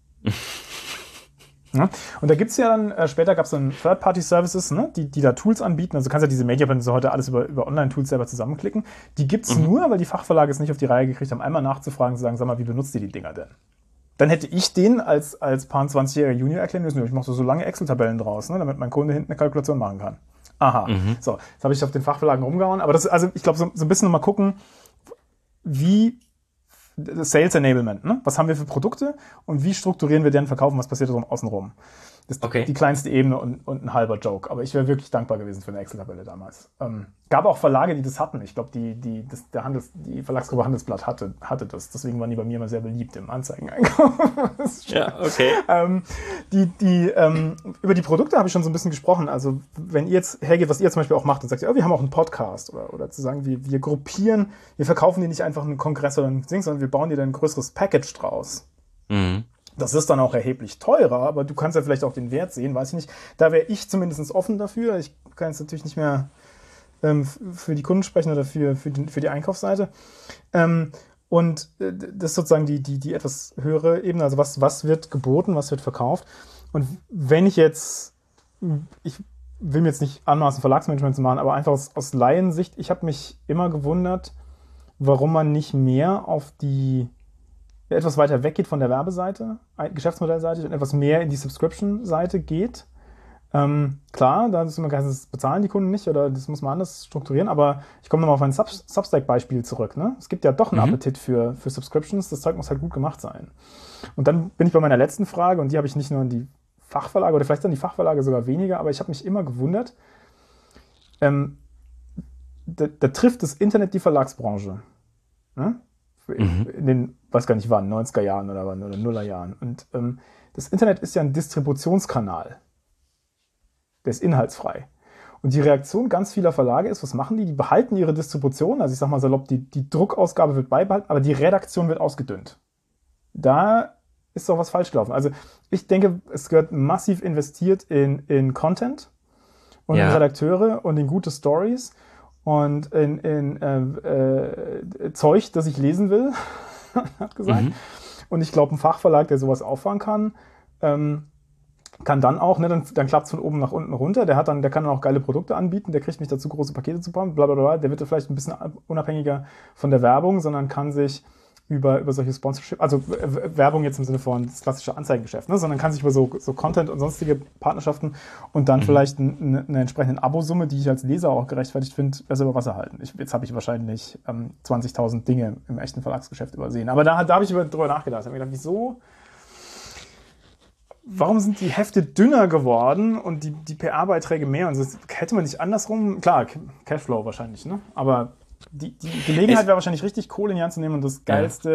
Ja? Und da gibt es ja dann, später gab es dann Third-Party-Services, ne, die da Tools anbieten. Also du kannst ja diese Mediapläne so heute alles über Online-Tools selber zusammenklicken. Die gibt es nur, weil die Fachverlage es nicht auf die Reihe gekriegt haben, einmal nachzufragen, zu sagen, sag mal, wie benutzt ihr die Dinger denn? Dann hätte ich den als paar 20-jähriger Junior erklären müssen, ich mache so lange Excel-Tabellen draus, ne, damit mein Kunde hinten eine Kalkulation machen kann. Aha, so, jetzt habe ich auf den Fachverlagen rumgehauen, aber also ich glaube, so ein bisschen nochmal gucken, wie Sales Enablement, ne? Was haben wir für Produkte und wie strukturieren wir deren Verkauf und was passiert da außenrum? Das ist die kleinste Ebene und ein halber Joke, aber ich wäre wirklich dankbar gewesen für eine Excel-Tabelle damals. Gab auch Verlage, die das hatten. Ich glaube, die Verlagsgruppe Handelsblatt hatte das. Deswegen waren die bei mir immer sehr beliebt im Anzeigeneinkauf. Ja, okay. Über die Produkte habe ich schon so ein bisschen gesprochen. Also wenn ihr jetzt hergeht, was ihr zum Beispiel auch macht und sagt, wir haben auch einen Podcast oder zu sagen, wir gruppieren, wir verkaufen dir nicht einfach einen Kongress oder ein Ding, sondern wir bauen dir dann ein größeres Package draus. Das ist dann auch erheblich teurer, aber du kannst ja vielleicht auch den Wert sehen, weiß ich nicht. Da wäre ich zumindest offen dafür. Ich kann jetzt natürlich nicht mehr für die Kunden sprechen oder für die Einkaufsseite. Und das ist sozusagen die etwas höhere Ebene. Also was wird geboten, was wird verkauft? Und wenn ich will mir jetzt nicht anmaßen, Verlagsmanagement zu machen, aber einfach aus Laiensicht, ich habe mich immer gewundert, warum man nicht mehr auf die etwas weiter weggeht von der Werbeseite, Geschäftsmodellseite und etwas mehr in die Subscription-Seite geht. Klar, da ist immer geheißen, das bezahlen die Kunden nicht oder das muss man anders strukturieren, aber ich komme nochmal auf ein Substack-Beispiel zurück. Ne? Es gibt ja doch einen Appetit für Subscriptions, das Zeug muss halt gut gemacht sein. Und dann bin ich bei meiner letzten Frage und die habe ich nicht nur an die Fachverlage oder vielleicht an die Fachverlage sogar weniger, aber ich habe mich immer gewundert, da trifft das Internet die Verlagsbranche. Ne? In den, weiß gar nicht wann, 90er Jahren oder wann, oder Nuller Jahren. Und das Internet ist ja ein Distributionskanal. Der ist inhaltsfrei. Und die Reaktion ganz vieler Verlage ist, was machen die? Die behalten ihre Distribution, also ich sag mal salopp, die Druckausgabe wird beibehalten, aber die Redaktion wird ausgedünnt. Da ist doch was falsch gelaufen. Also ich denke, es gehört massiv investiert in Content und in Redakteure und in gute Stories und in Zeug, das ich lesen will, hat gesagt. Und ich glaube, ein Fachverlag, der sowas auffangen kann dann auch, ne, dann klappt es von oben nach unten runter. Der kann dann auch geile Produkte anbieten, der kriegt nicht dazu, große Pakete zu bauen, bla bla bla. Der wird vielleicht ein bisschen unabhängiger von der Werbung, sondern kann sich über solche Sponsorship, also Werbung jetzt im Sinne von das klassische Anzeigengeschäft, ne, sondern kann sich über so Content und sonstige Partnerschaften und dann vielleicht eine entsprechende Abosumme, die ich als Leser auch gerechtfertigt finde, besser über Wasser halten. Jetzt habe ich wahrscheinlich 20.000 Dinge im echten Verlagsgeschäft übersehen. Aber da habe ich drüber nachgedacht. Ich habe mir gedacht, warum sind die Hefte dünner geworden und die PR-Beiträge mehr? Und das hätte man nicht andersrum, klar, Cashflow wahrscheinlich, ne? Aber die Gelegenheit wäre wahrscheinlich richtig, Kohle in die Hand zu nehmen und das geilste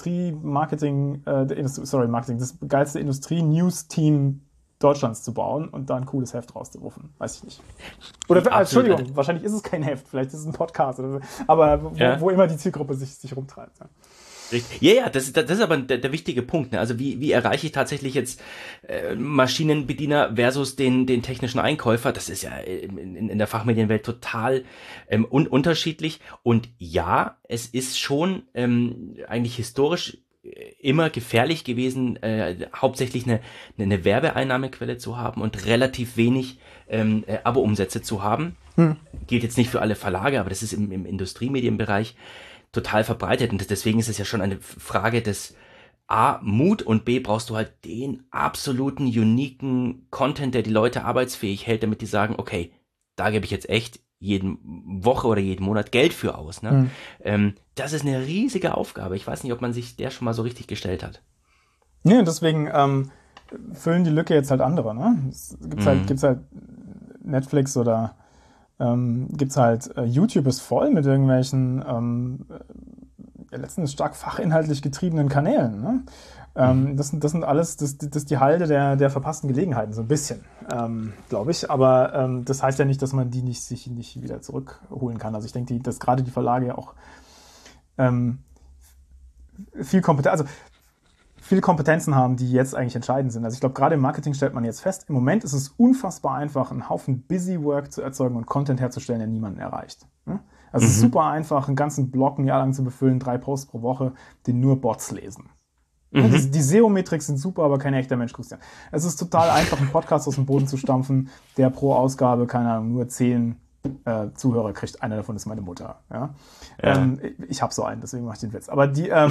das geilste Industrie-News-Team Deutschlands zu bauen und da ein cooles Heft rauszurufen. Weiß ich nicht. Oder, Entschuldigung, wahrscheinlich ist es kein Heft, vielleicht ist es ein Podcast, aber wo immer die Zielgruppe sich rumtreibt. Ja. Ja, das ist aber der wichtige Punkt. Ne? Also wie erreiche ich tatsächlich jetzt Maschinenbediener versus den technischen Einkäufer? Das ist ja in der Fachmedienwelt total unterschiedlich. Und ja, es ist schon eigentlich historisch immer gefährlich gewesen, hauptsächlich eine Werbeeinnahmequelle zu haben und relativ wenig Abo-Umsätze zu haben. Gilt jetzt nicht für alle Verlage, aber das ist im Industriemedienbereich total verbreitet und deswegen ist es ja schon eine Frage des A, Mut und B, brauchst du halt den absoluten, uniken Content, der die Leute arbeitsfähig hält, damit die sagen, okay, da gebe ich jetzt echt jeden Woche oder jeden Monat Geld für aus. Ne? Das ist eine riesige Aufgabe. Ich weiß nicht, ob man sich der schon mal so richtig gestellt hat. Nee, deswegen füllen die Lücke jetzt halt andere. Ne? Es gibt's halt Netflix oder gibt's halt YouTube ist voll mit irgendwelchen letztens stark fachinhaltlich getriebenen Kanälen. Ne? Das sind alles das die Halde der verpassten Gelegenheiten, so ein bisschen, glaube ich. Aber das heißt ja nicht, dass man die sich nicht wieder zurückholen kann. Also ich denke, dass gerade die Verlage ja auch viele Kompetenzen haben, die jetzt eigentlich entscheidend sind. Also ich glaube, gerade im Marketing stellt man jetzt fest, im Moment ist es unfassbar einfach, einen Haufen Busy Work zu erzeugen und Content herzustellen, der niemanden erreicht. Also es ist super einfach, einen ganzen Blog ein Jahr lang zu befüllen, 3 Posts pro Woche, den nur Bots lesen. Die SEO-Metrics sind super, aber kein echter Mensch, Christian. Es ist total einfach, einen Podcast aus dem Boden zu stampfen, der pro Ausgabe, keine Ahnung, nur 10 Zuhörer kriegt. Einer davon ist meine Mutter. Ja? Ich habe so einen, deswegen mache ich den Witz. Aber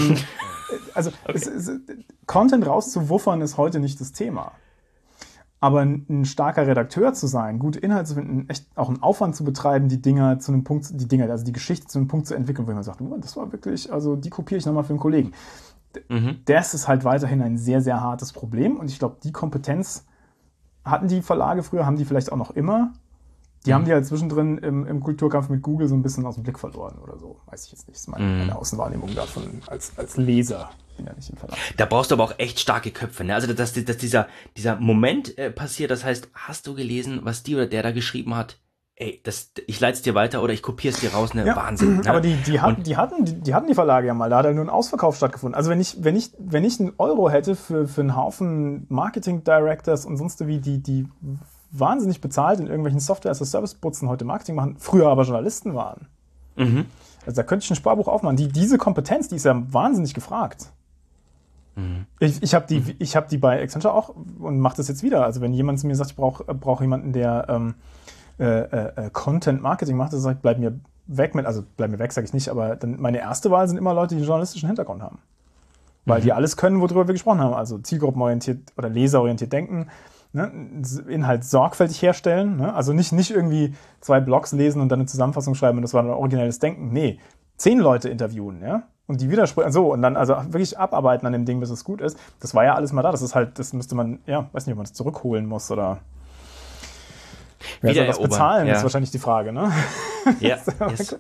Content rauszuwuffern ist heute nicht das Thema. Aber ein starker Redakteur zu sein, gute Inhalte zu finden, echt auch einen Aufwand zu betreiben, die Geschichte zu einem Punkt zu entwickeln, wo man sagt, das war wirklich, also die kopiere ich nochmal für einen Kollegen. Das ist halt weiterhin ein sehr, sehr hartes Problem. Und ich glaube, die Kompetenz hatten die Verlage früher, haben die vielleicht auch noch immer. Die haben die halt zwischendrin im Kulturkampf mit Google so ein bisschen aus dem Blick verloren oder so. Weiß ich jetzt nicht. Das ist meine Außenwahrnehmung davon als Leser. Bin ja nicht im Verlag. Da brauchst du aber auch echt starke Köpfe. Ne? Also, dass dieser Moment passiert, das heißt, hast du gelesen, was die oder der da geschrieben hat? Ey, ich leite es dir weiter oder ich kopiere es dir raus, ne? Wahnsinn. Ne? Aber die hatten die Verlage ja mal, da hat halt nur ein Ausverkauf stattgefunden. Also wenn ich einen Euro hätte für einen Haufen Marketing-Directors und sonst wie, die wahnsinnig bezahlt in irgendwelchen Software-as-a-Service-Putzen heute Marketing machen, früher aber Journalisten waren. Also da könnte ich ein Sparbuch aufmachen. Diese Kompetenz, die ist ja wahnsinnig gefragt. Ich habe die bei Accenture auch und mache das jetzt wieder. Also wenn jemand zu mir sagt, ich brauche jemanden, der Content-Marketing macht, dann sage ich, bleib mir weg, sage ich nicht, aber dann meine erste Wahl sind immer Leute, die einen journalistischen Hintergrund haben. Weil die alles können, worüber wir gesprochen haben. Also zielgruppenorientiert oder leserorientiert denken, ne? Inhalt sorgfältig herstellen. Ne? Also nicht irgendwie 2 Blogs lesen und dann eine Zusammenfassung schreiben und das war dann originelles Denken. Nee, 10 Leute interviewen, ja? Und die widersprechen, und dann also wirklich abarbeiten an dem Ding, bis es gut ist. Das war ja alles mal da. Das müsste man, weiß nicht, ob man das zurückholen muss oder wer soll das bezahlen, ist wahrscheinlich die Frage, ne? Ja. Gut.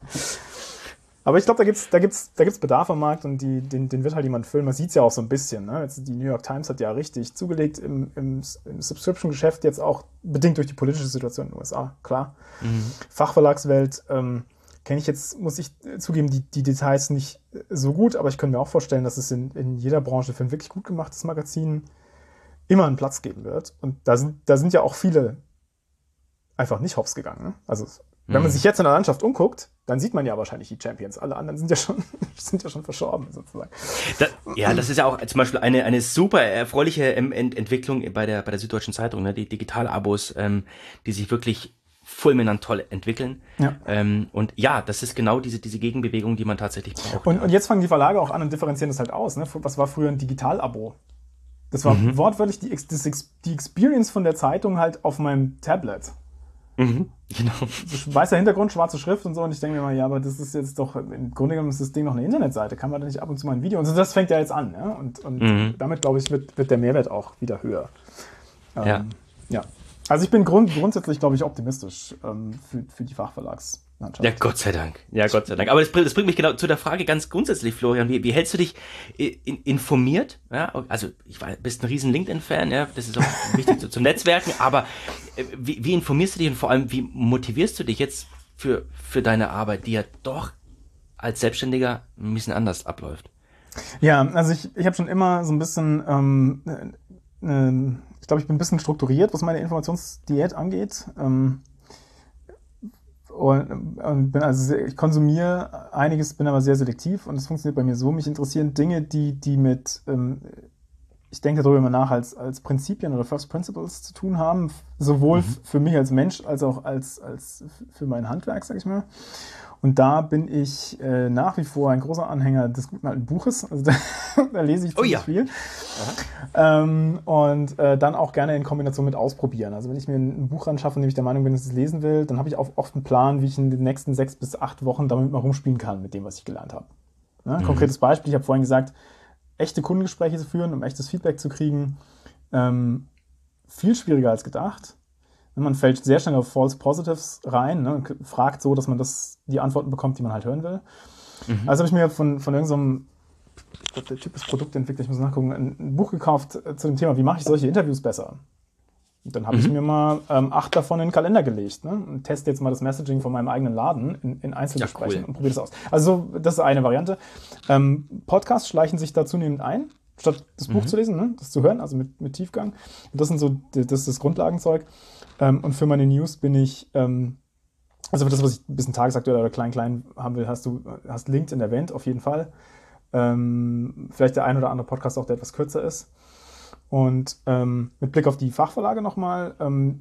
Aber ich glaube, da gibt's Bedarf am Markt und den wird halt jemand füllen. Man sieht es ja auch so ein bisschen. Ne? Jetzt, die New York Times hat ja richtig zugelegt im Subscription-Geschäft, jetzt auch bedingt durch die politische Situation in den USA, klar. Fachverlagswelt kenne ich jetzt, muss ich zugeben, die Details nicht so gut, aber ich könnte mir auch vorstellen, dass es in jeder Branche für ein wirklich gut gemachtes Magazin immer einen Platz geben wird. Und da sind ja auch viele einfach nicht hops gegangen. Ne? Also wenn man sich jetzt in der Landschaft umguckt, dann sieht man ja wahrscheinlich die Champions. Alle anderen sind ja schon verschorben, sozusagen. Das ist ja auch zum Beispiel eine super erfreuliche Entwicklung bei der Süddeutschen Zeitung, ne? Die Digital-Abos, die sich wirklich fulminant toll entwickeln. Ja. Und ja, das ist genau diese Gegenbewegung, die man tatsächlich braucht. Und jetzt fangen die Verlage auch an und differenzieren das halt aus. Ne? Was war früher ein Digital-Abo? Das war wortwörtlich die Experience von der Zeitung halt auf meinem Tablet. Genau. Weißer Hintergrund, schwarze Schrift und so. Und ich denke mir mal, ja, aber das ist jetzt doch, im Grunde genommen ist das Ding noch eine Internetseite. Kann man da nicht ab und zu mal ein Video? Und so, das fängt ja jetzt an. Ja? Und damit, glaube ich, wird der Mehrwert auch wieder höher. Ja. Also ich bin grundsätzlich, glaube ich, optimistisch für die Fachverlagslandschaft. Ja, Gott sei Dank. Aber das bringt mich genau zu der Frage ganz grundsätzlich, Florian. Wie hältst du dich informiert? Ja, also bist ein riesen LinkedIn-Fan, ja, das ist auch wichtig zum Netzwerken, aber wie informierst du dich und vor allem, wie motivierst du dich jetzt für deine Arbeit, die ja doch als Selbstständiger ein bisschen anders abläuft? Ja, also ich habe schon immer so ein bisschen, ich glaube, ich bin ein bisschen strukturiert, was meine Informationsdiät angeht. Und bin ich konsumiere einiges, bin aber sehr selektiv und es funktioniert bei mir so. Mich interessieren Dinge, die mit ich denke darüber immer nach, als Prinzipien oder First Principles zu tun haben, sowohl für mich als Mensch als auch als für mein Handwerk, sag ich mal. Und da bin ich nach wie vor ein großer Anhänger des guten alten Buches. Also da lese ich ziemlich viel. Und dann auch gerne in Kombination mit ausprobieren. Also wenn ich mir ein Buch anschaffe, in dem ich der Meinung bin, dass ich es lesen will, dann habe ich auch oft einen Plan, wie ich in den nächsten 6 bis 8 Wochen damit mal rumspielen kann mit dem, was ich gelernt habe. Ja, konkretes Beispiel, ich habe vorhin gesagt, echte Kundengespräche zu führen, um echtes Feedback zu kriegen, viel schwieriger als gedacht. Man fällt sehr schnell auf False Positives rein, ne, und fragt so, dass man die Antworten bekommt, die man halt hören will. Also habe ich mir von irgendeinem, ich glaube, der Typ ist Produktentwickler, ich muss nachgucken, ein Buch gekauft zu dem Thema, wie mache ich solche Interviews besser? Und dann habe ich mir mal 8 davon in den Kalender gelegt, ne, und teste jetzt mal das Messaging von meinem eigenen Laden in Einzelgesprächen und probiere das aus. Also das ist eine Variante. Podcasts schleichen sich da zunehmend ein, statt das Buch zu lesen, ne, das zu hören, also mit Tiefgang. Und das ist das Grundlagenzeug. Und für meine News bin ich, also für das, was ich ein bisschen tagesaktuell oder klein haben will, hast LinkedIn erwähnt, auf jeden Fall. Vielleicht der ein oder andere Podcast auch, der etwas kürzer ist. Und mit Blick auf die Fachverlage nochmal,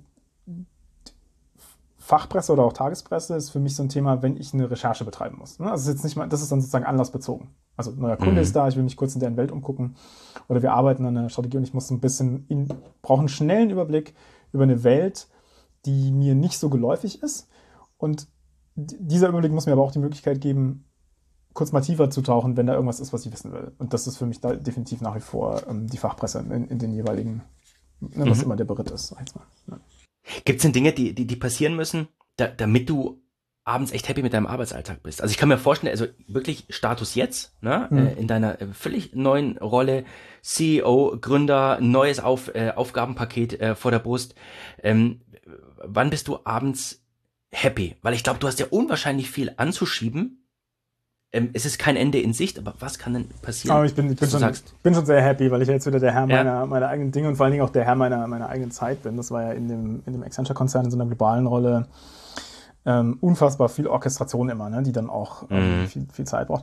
Fachpresse oder auch Tagespresse ist für mich so ein Thema, wenn ich eine Recherche betreiben muss. Ne? Also das ist dann sozusagen anlassbezogen. Also neuer Kunde ist da, ich will mich kurz in deren Welt umgucken. Oder wir arbeiten an einer Strategie und ich muss so ein bisschen, brauche einen schnellen Überblick über eine Welt, die mir nicht so geläufig ist. Und dieser Überblick muss mir aber auch die Möglichkeit geben, kurz mal tiefer zu tauchen, wenn da irgendwas ist, was ich wissen will. Und das ist für mich da definitiv nach wie vor die Fachpresse in den jeweiligen, was immer der Beritt ist, sag ich mal. Ja. Gibt es denn Dinge, die passieren müssen, damit du abends echt happy mit deinem Arbeitsalltag bist? Also ich kann mir vorstellen, also wirklich Status jetzt, ne, in deiner völlig neuen Rolle, CEO, Gründer, neues Aufgabenpaket vor der Brust. Wann bist du abends happy? Weil ich glaube, du hast ja unwahrscheinlich viel anzuschieben. Es ist kein Ende in Sicht, aber was kann denn passieren? Aber ich bin schon sehr happy, weil ich jetzt wieder der Herr meiner eigenen Dinge und vor allen Dingen auch der Herr meiner eigenen Zeit bin. Das war ja in dem Accenture-Konzern in so einer globalen Rolle unfassbar viel Orchestration immer, ne, die dann auch viel Zeit braucht.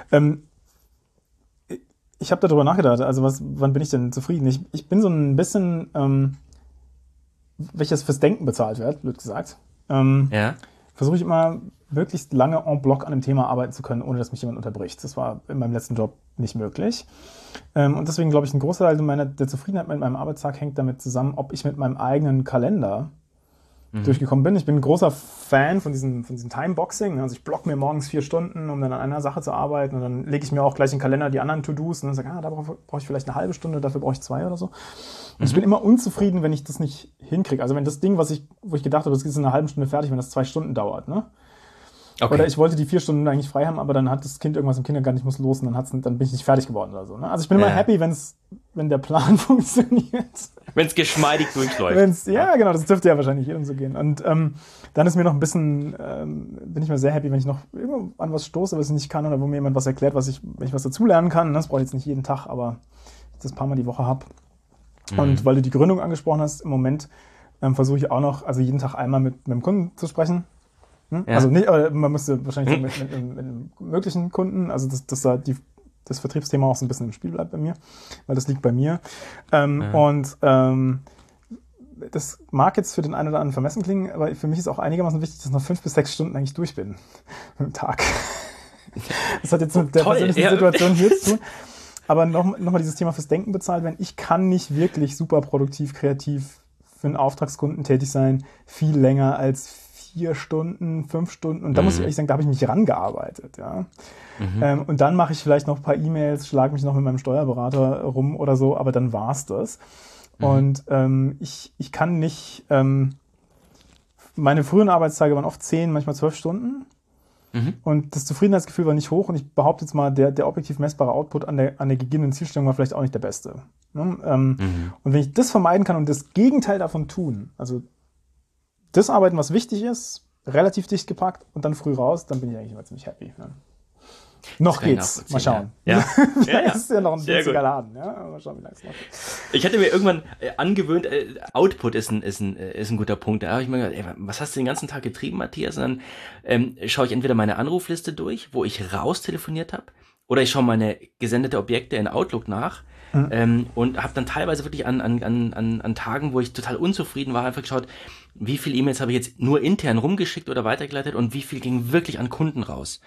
Ich habe darüber nachgedacht, also wann bin ich denn zufrieden? Ich bin so ein bisschen, welches fürs Denken bezahlt wird, blöd gesagt. Versuche ich immer möglichst lange en bloc an einem Thema arbeiten zu können, ohne dass mich jemand unterbricht. Das war in meinem letzten Job nicht möglich. Und deswegen glaube ich, ein Großteil der Zufriedenheit mit meinem Arbeitstag hängt damit zusammen, ob ich mit meinem eigenen Kalender durchgekommen bin. Ich bin ein großer Fan von diesem Timeboxing. Also ich block mir morgens 4 Stunden, um dann an einer Sache zu arbeiten. Und dann lege ich mir auch gleich in den Kalender die anderen To-Dos und dann sage, da brauche ich vielleicht eine halbe Stunde, dafür brauche ich 2 oder so. Und ich bin immer unzufrieden, wenn ich das nicht hinkriege. Also wenn das Ding, wo ich gedacht habe, das ist in einer halben Stunde fertig, wenn das 2 Stunden dauert, ne? Okay. Oder ich wollte die 4 Stunden eigentlich frei haben, aber dann hat das Kind irgendwas im Kindergarten, ich muss los und dann bin ich nicht fertig geworden oder so. Ne? Also ich bin immer happy, wenn der Plan funktioniert. Wenn es geschmeidig durchläuft. Ja, genau, das dürfte ja wahrscheinlich jedem so gehen. Und dann ist mir noch ein bisschen, bin ich mal sehr happy, wenn ich noch irgendwo an was stoße, was ich nicht kann oder wo mir jemand was erklärt, wenn ich was dazulernen kann. Das brauche ich jetzt nicht jeden Tag, aber ich das ein paar Mal die Woche habe. Und weil du die Gründung angesprochen hast, im Moment versuche ich auch noch, also jeden Tag einmal mit einem Kunden zu sprechen. Ja. Also nicht, aber man müsste wahrscheinlich mit einem möglichen Kunden, also dass da das Vertriebsthema auch so ein bisschen im Spiel bleibt bei mir, weil das liegt bei mir. Und das mag jetzt für den einen oder anderen vermessen klingen, aber für mich ist auch einigermaßen wichtig, dass ich nach 5 bis 6 Stunden eigentlich durch bin am Tag. Das hat jetzt mit der persönlichen Situation hier zu tun. Aber nochmal dieses Thema fürs Denken bezahlt werden. Ich kann nicht wirklich super produktiv, kreativ für einen Auftragskunden tätig sein, viel länger als 4 Stunden, 5 Stunden. Und da muss ich ehrlich sagen, da habe ich mich rangearbeitet. Ja. Und dann mache ich vielleicht noch ein paar E-Mails, schlage mich noch mit meinem Steuerberater rum oder so, aber dann war's das. Und ich kann nicht, meine frühen Arbeitstage waren oft 10, manchmal 12 Stunden. Und das Zufriedenheitsgefühl war nicht hoch und ich behaupte jetzt mal, der objektiv messbare Output an der gegebenen Zielstellung war vielleicht auch nicht der beste. Ne? Und wenn ich das vermeiden kann und das Gegenteil davon tun, also das Arbeiten, was wichtig ist, relativ dicht gepackt und dann früh raus, dann bin ich eigentlich immer ziemlich happy. Ne? Noch geht's. Mal schauen. Ja. Das ist ja noch ein winziger Laden. Ja? Mal schauen, wie lange es noch geht. Ich hatte mir irgendwann angewöhnt, Output ist ein guter Punkt. Da habe ich mir gedacht, was hast du den ganzen Tag getrieben, Matthias? Und dann schaue ich entweder meine Anrufliste durch, wo ich raus telefoniert habe, oder ich schaue meine gesendete Objekte in Outlook nach. und habe dann teilweise wirklich an Tagen, wo ich total unzufrieden war, einfach geschaut, wie viele E-Mails habe ich jetzt nur intern rumgeschickt oder weitergeleitet und wie viel ging wirklich an Kunden raus.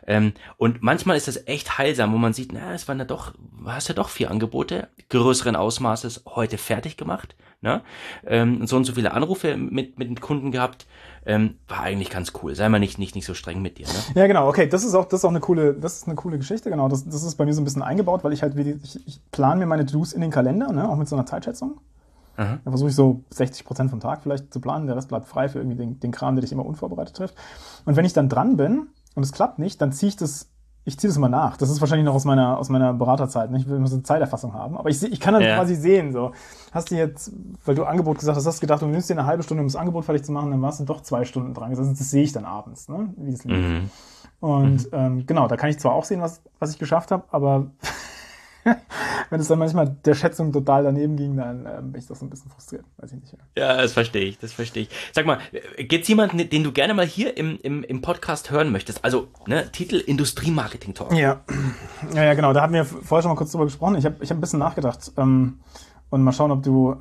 Und manchmal ist das echt heilsam, wo man sieht, na, es waren ja doch, hast ja doch 4 Angebote größeren Ausmaßes heute fertig gemacht, ne? Und so viele Anrufe mit den Kunden gehabt, war eigentlich ganz cool. Sei mal nicht so streng mit dir, ne? Ja, genau, okay, das ist auch eine coole Geschichte, genau. Das ist bei mir so ein bisschen eingebaut, weil ich halt ich plane mir meine To-Dos in den Kalender, ne, auch mit so einer Zeitschätzung. Da versuche ich so 60% vom Tag vielleicht zu planen, der Rest bleibt frei für irgendwie den Kram, der dich immer unvorbereitet trifft. Und wenn ich dann dran bin und es klappt nicht, dann ziehe ich das immer nach. Das ist wahrscheinlich noch aus meiner Beraterzeit, ne? Ich will immer so eine Zeiterfassung haben. Aber ich kann dann quasi sehen, so, hast du jetzt, weil du Angebot gesagt hast, hast gedacht, du nimmst dir eine halbe Stunde, um das Angebot fertig zu machen, dann warst du doch 2 Stunden dran. Das sehe ich dann abends, ne, wie es lief. Und genau, da kann ich zwar auch sehen, was ich geschafft habe, aber wenn es dann manchmal der Schätzung total daneben ging, dann bin ich doch so ein bisschen frustriert. Weiß ich nicht mehr. Ja, das verstehe ich. Sag mal, gibt's jemanden, den du gerne mal hier im Podcast hören möchtest? Also, ne, Titel Industrie-Marketing-Talk. Ja, genau. Da hatten wir vorher schon mal kurz drüber gesprochen. Ich hab ein bisschen nachgedacht und mal schauen, ob du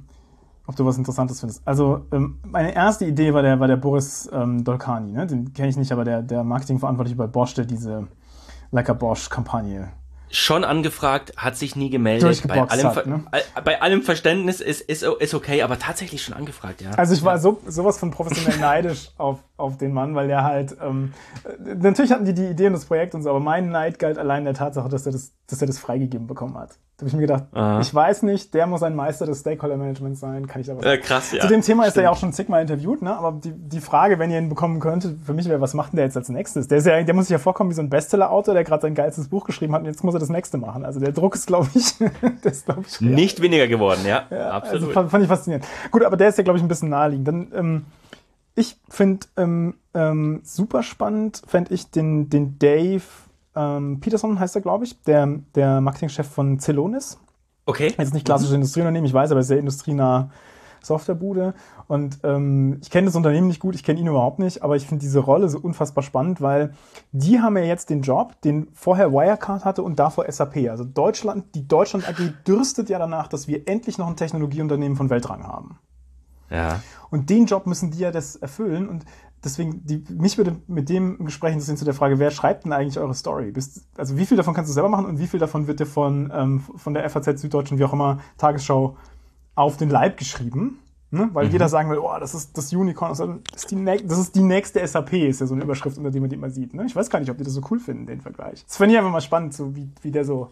was Interessantes findest. Also, meine erste Idee war der Boris Dolkani. Ne? Den kenne ich nicht, aber der Marketingverantwortliche bei Bosch, der diese Lecker Bosch-Kampagne schon angefragt, hat sich nie gemeldet. Bei allem Verständnis ist okay, aber tatsächlich schon angefragt, ja. Also ich war sowas von professionell neidisch auf den Mann, weil der halt, natürlich hatten die Idee und das Projekt und so, aber mein Neid galt allein der Tatsache, dass er das freigegeben bekommen hat. Da habe ich mir gedacht, ich weiß nicht, der muss ein Meister des Stakeholder-Managements sein, kann ich aber sagen. Krass, ja. Zu dem Thema ist er ja auch schon zigmal interviewt, ne? Aber die Frage, wenn ihr ihn bekommen könntet, für mich wäre, was macht denn der jetzt als nächstes? Der muss sich ja vorkommen wie so ein Bestseller-Autor, der gerade sein geilstes Buch geschrieben hat und jetzt muss er das nächste machen. Also der Druck ist, glaube ich, nicht weniger geworden, ja absolut. Also fand ich faszinierend. Gut, aber der ist ja, glaube ich, ein bisschen naheliegend. Dann, ich finde super spannend, fände ich den Dave Peterson heißt er, glaube ich, der Marketingchef von Celonis. Okay. Jetzt nicht klassisches Industrieunternehmen, ich weiß, aber es ist sehr industrienah Softwarebude. Und ich kenne das Unternehmen nicht gut, ich kenne ihn überhaupt nicht, aber ich finde diese Rolle so unfassbar spannend, weil die haben ja jetzt den Job, den vorher Wirecard hatte und davor SAP. Also die Deutschland AG dürstet ja danach, dass wir endlich noch ein Technologieunternehmen von Weltrang haben. Ja. Und den Job müssen die ja das erfüllen und deswegen, mich würde mit dem Gespräch interessieren zu der Frage, wer schreibt denn eigentlich eure Story? Also wie viel davon kannst du selber machen und wie viel davon wird dir von der FAZ, Süddeutschen, wie auch immer, Tagesschau auf den Leib geschrieben? Ne? Weil jeder sagen will, oh, das ist das Unicorn, das ist die nächste SAP, ist ja so eine Überschrift, unter der man die immer sieht. Ne? Ich weiß gar nicht, ob die das so cool finden, den Vergleich. Das fände ich einfach mal spannend, so wie der so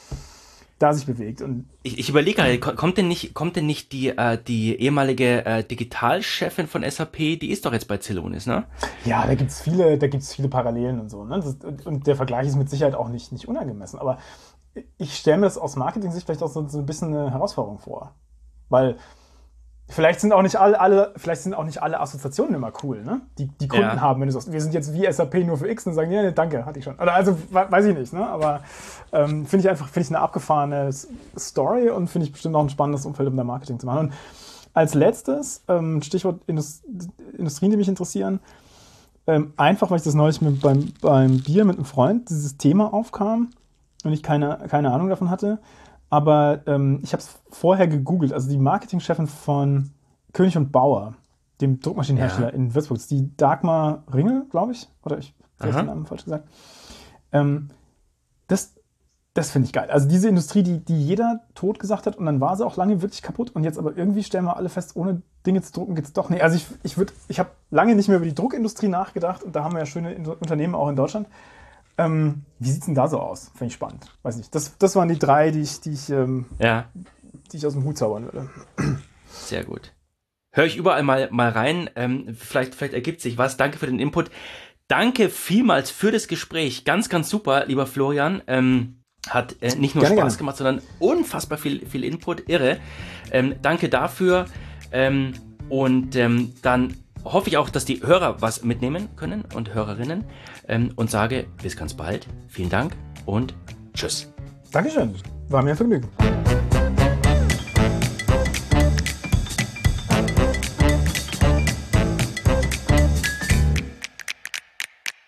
da sich bewegt. Und ich überlege gerade, kommt denn nicht die ehemalige Digitalchefin von SAP, die ist doch jetzt bei Celonis, ne? Ja, da gibt's viele Parallelen und so. Ne? Und der Vergleich ist mit Sicherheit auch nicht unangemessen. Aber ich stelle mir das aus Marketing-Sicht vielleicht auch so ein bisschen eine Herausforderung vor. Weil vielleicht sind auch nicht alle Assoziationen immer cool, ne? Die Kunden haben, wenn du sagst, wir sind jetzt wie SAP nur für X und sagen, ja, nee, danke, hatte ich schon. Oder also, weiß ich nicht, ne? Aber finde ich eine abgefahrene Story und finde ich bestimmt auch ein spannendes Umfeld, um da Marketing zu machen. Und als letztes, Stichwort Industrien, die mich interessieren, einfach, weil ich das neulich beim Bier mit einem Freund, dieses Thema aufkam und ich keine Ahnung davon hatte. Aber ich habe es vorher gegoogelt. Also die Marketingchefin von König und Bauer, dem Druckmaschinenhersteller in Würzburg, ist die Dagmar Ringel, glaube ich. Oder ich habe den Namen falsch gesagt. Das finde ich geil. Also diese Industrie, die jeder tot gesagt hat und dann war sie auch lange wirklich kaputt und jetzt aber irgendwie stellen wir alle fest, ohne Dinge zu drucken geht's doch nicht. Also ich habe lange nicht mehr über die Druckindustrie nachgedacht und da haben wir ja schöne Unternehmen auch in Deutschland. Wie sieht's denn da so aus? Finde ich spannend. Weiß nicht. Das waren die 3, die ich aus dem Hut zaubern würde. Sehr gut. Höre ich überall mal rein. Vielleicht ergibt sich was. Danke für den Input. Danke vielmals für das Gespräch. Ganz, ganz super, lieber Florian. Hat nicht nur Spaß gemacht, sondern unfassbar viel Input. Irre. Danke dafür. Und dann hoffe ich auch, dass die Hörer was mitnehmen können und Hörerinnen und sage bis ganz bald. Vielen Dank und tschüss. Dankeschön. War mir ein Vergnügen.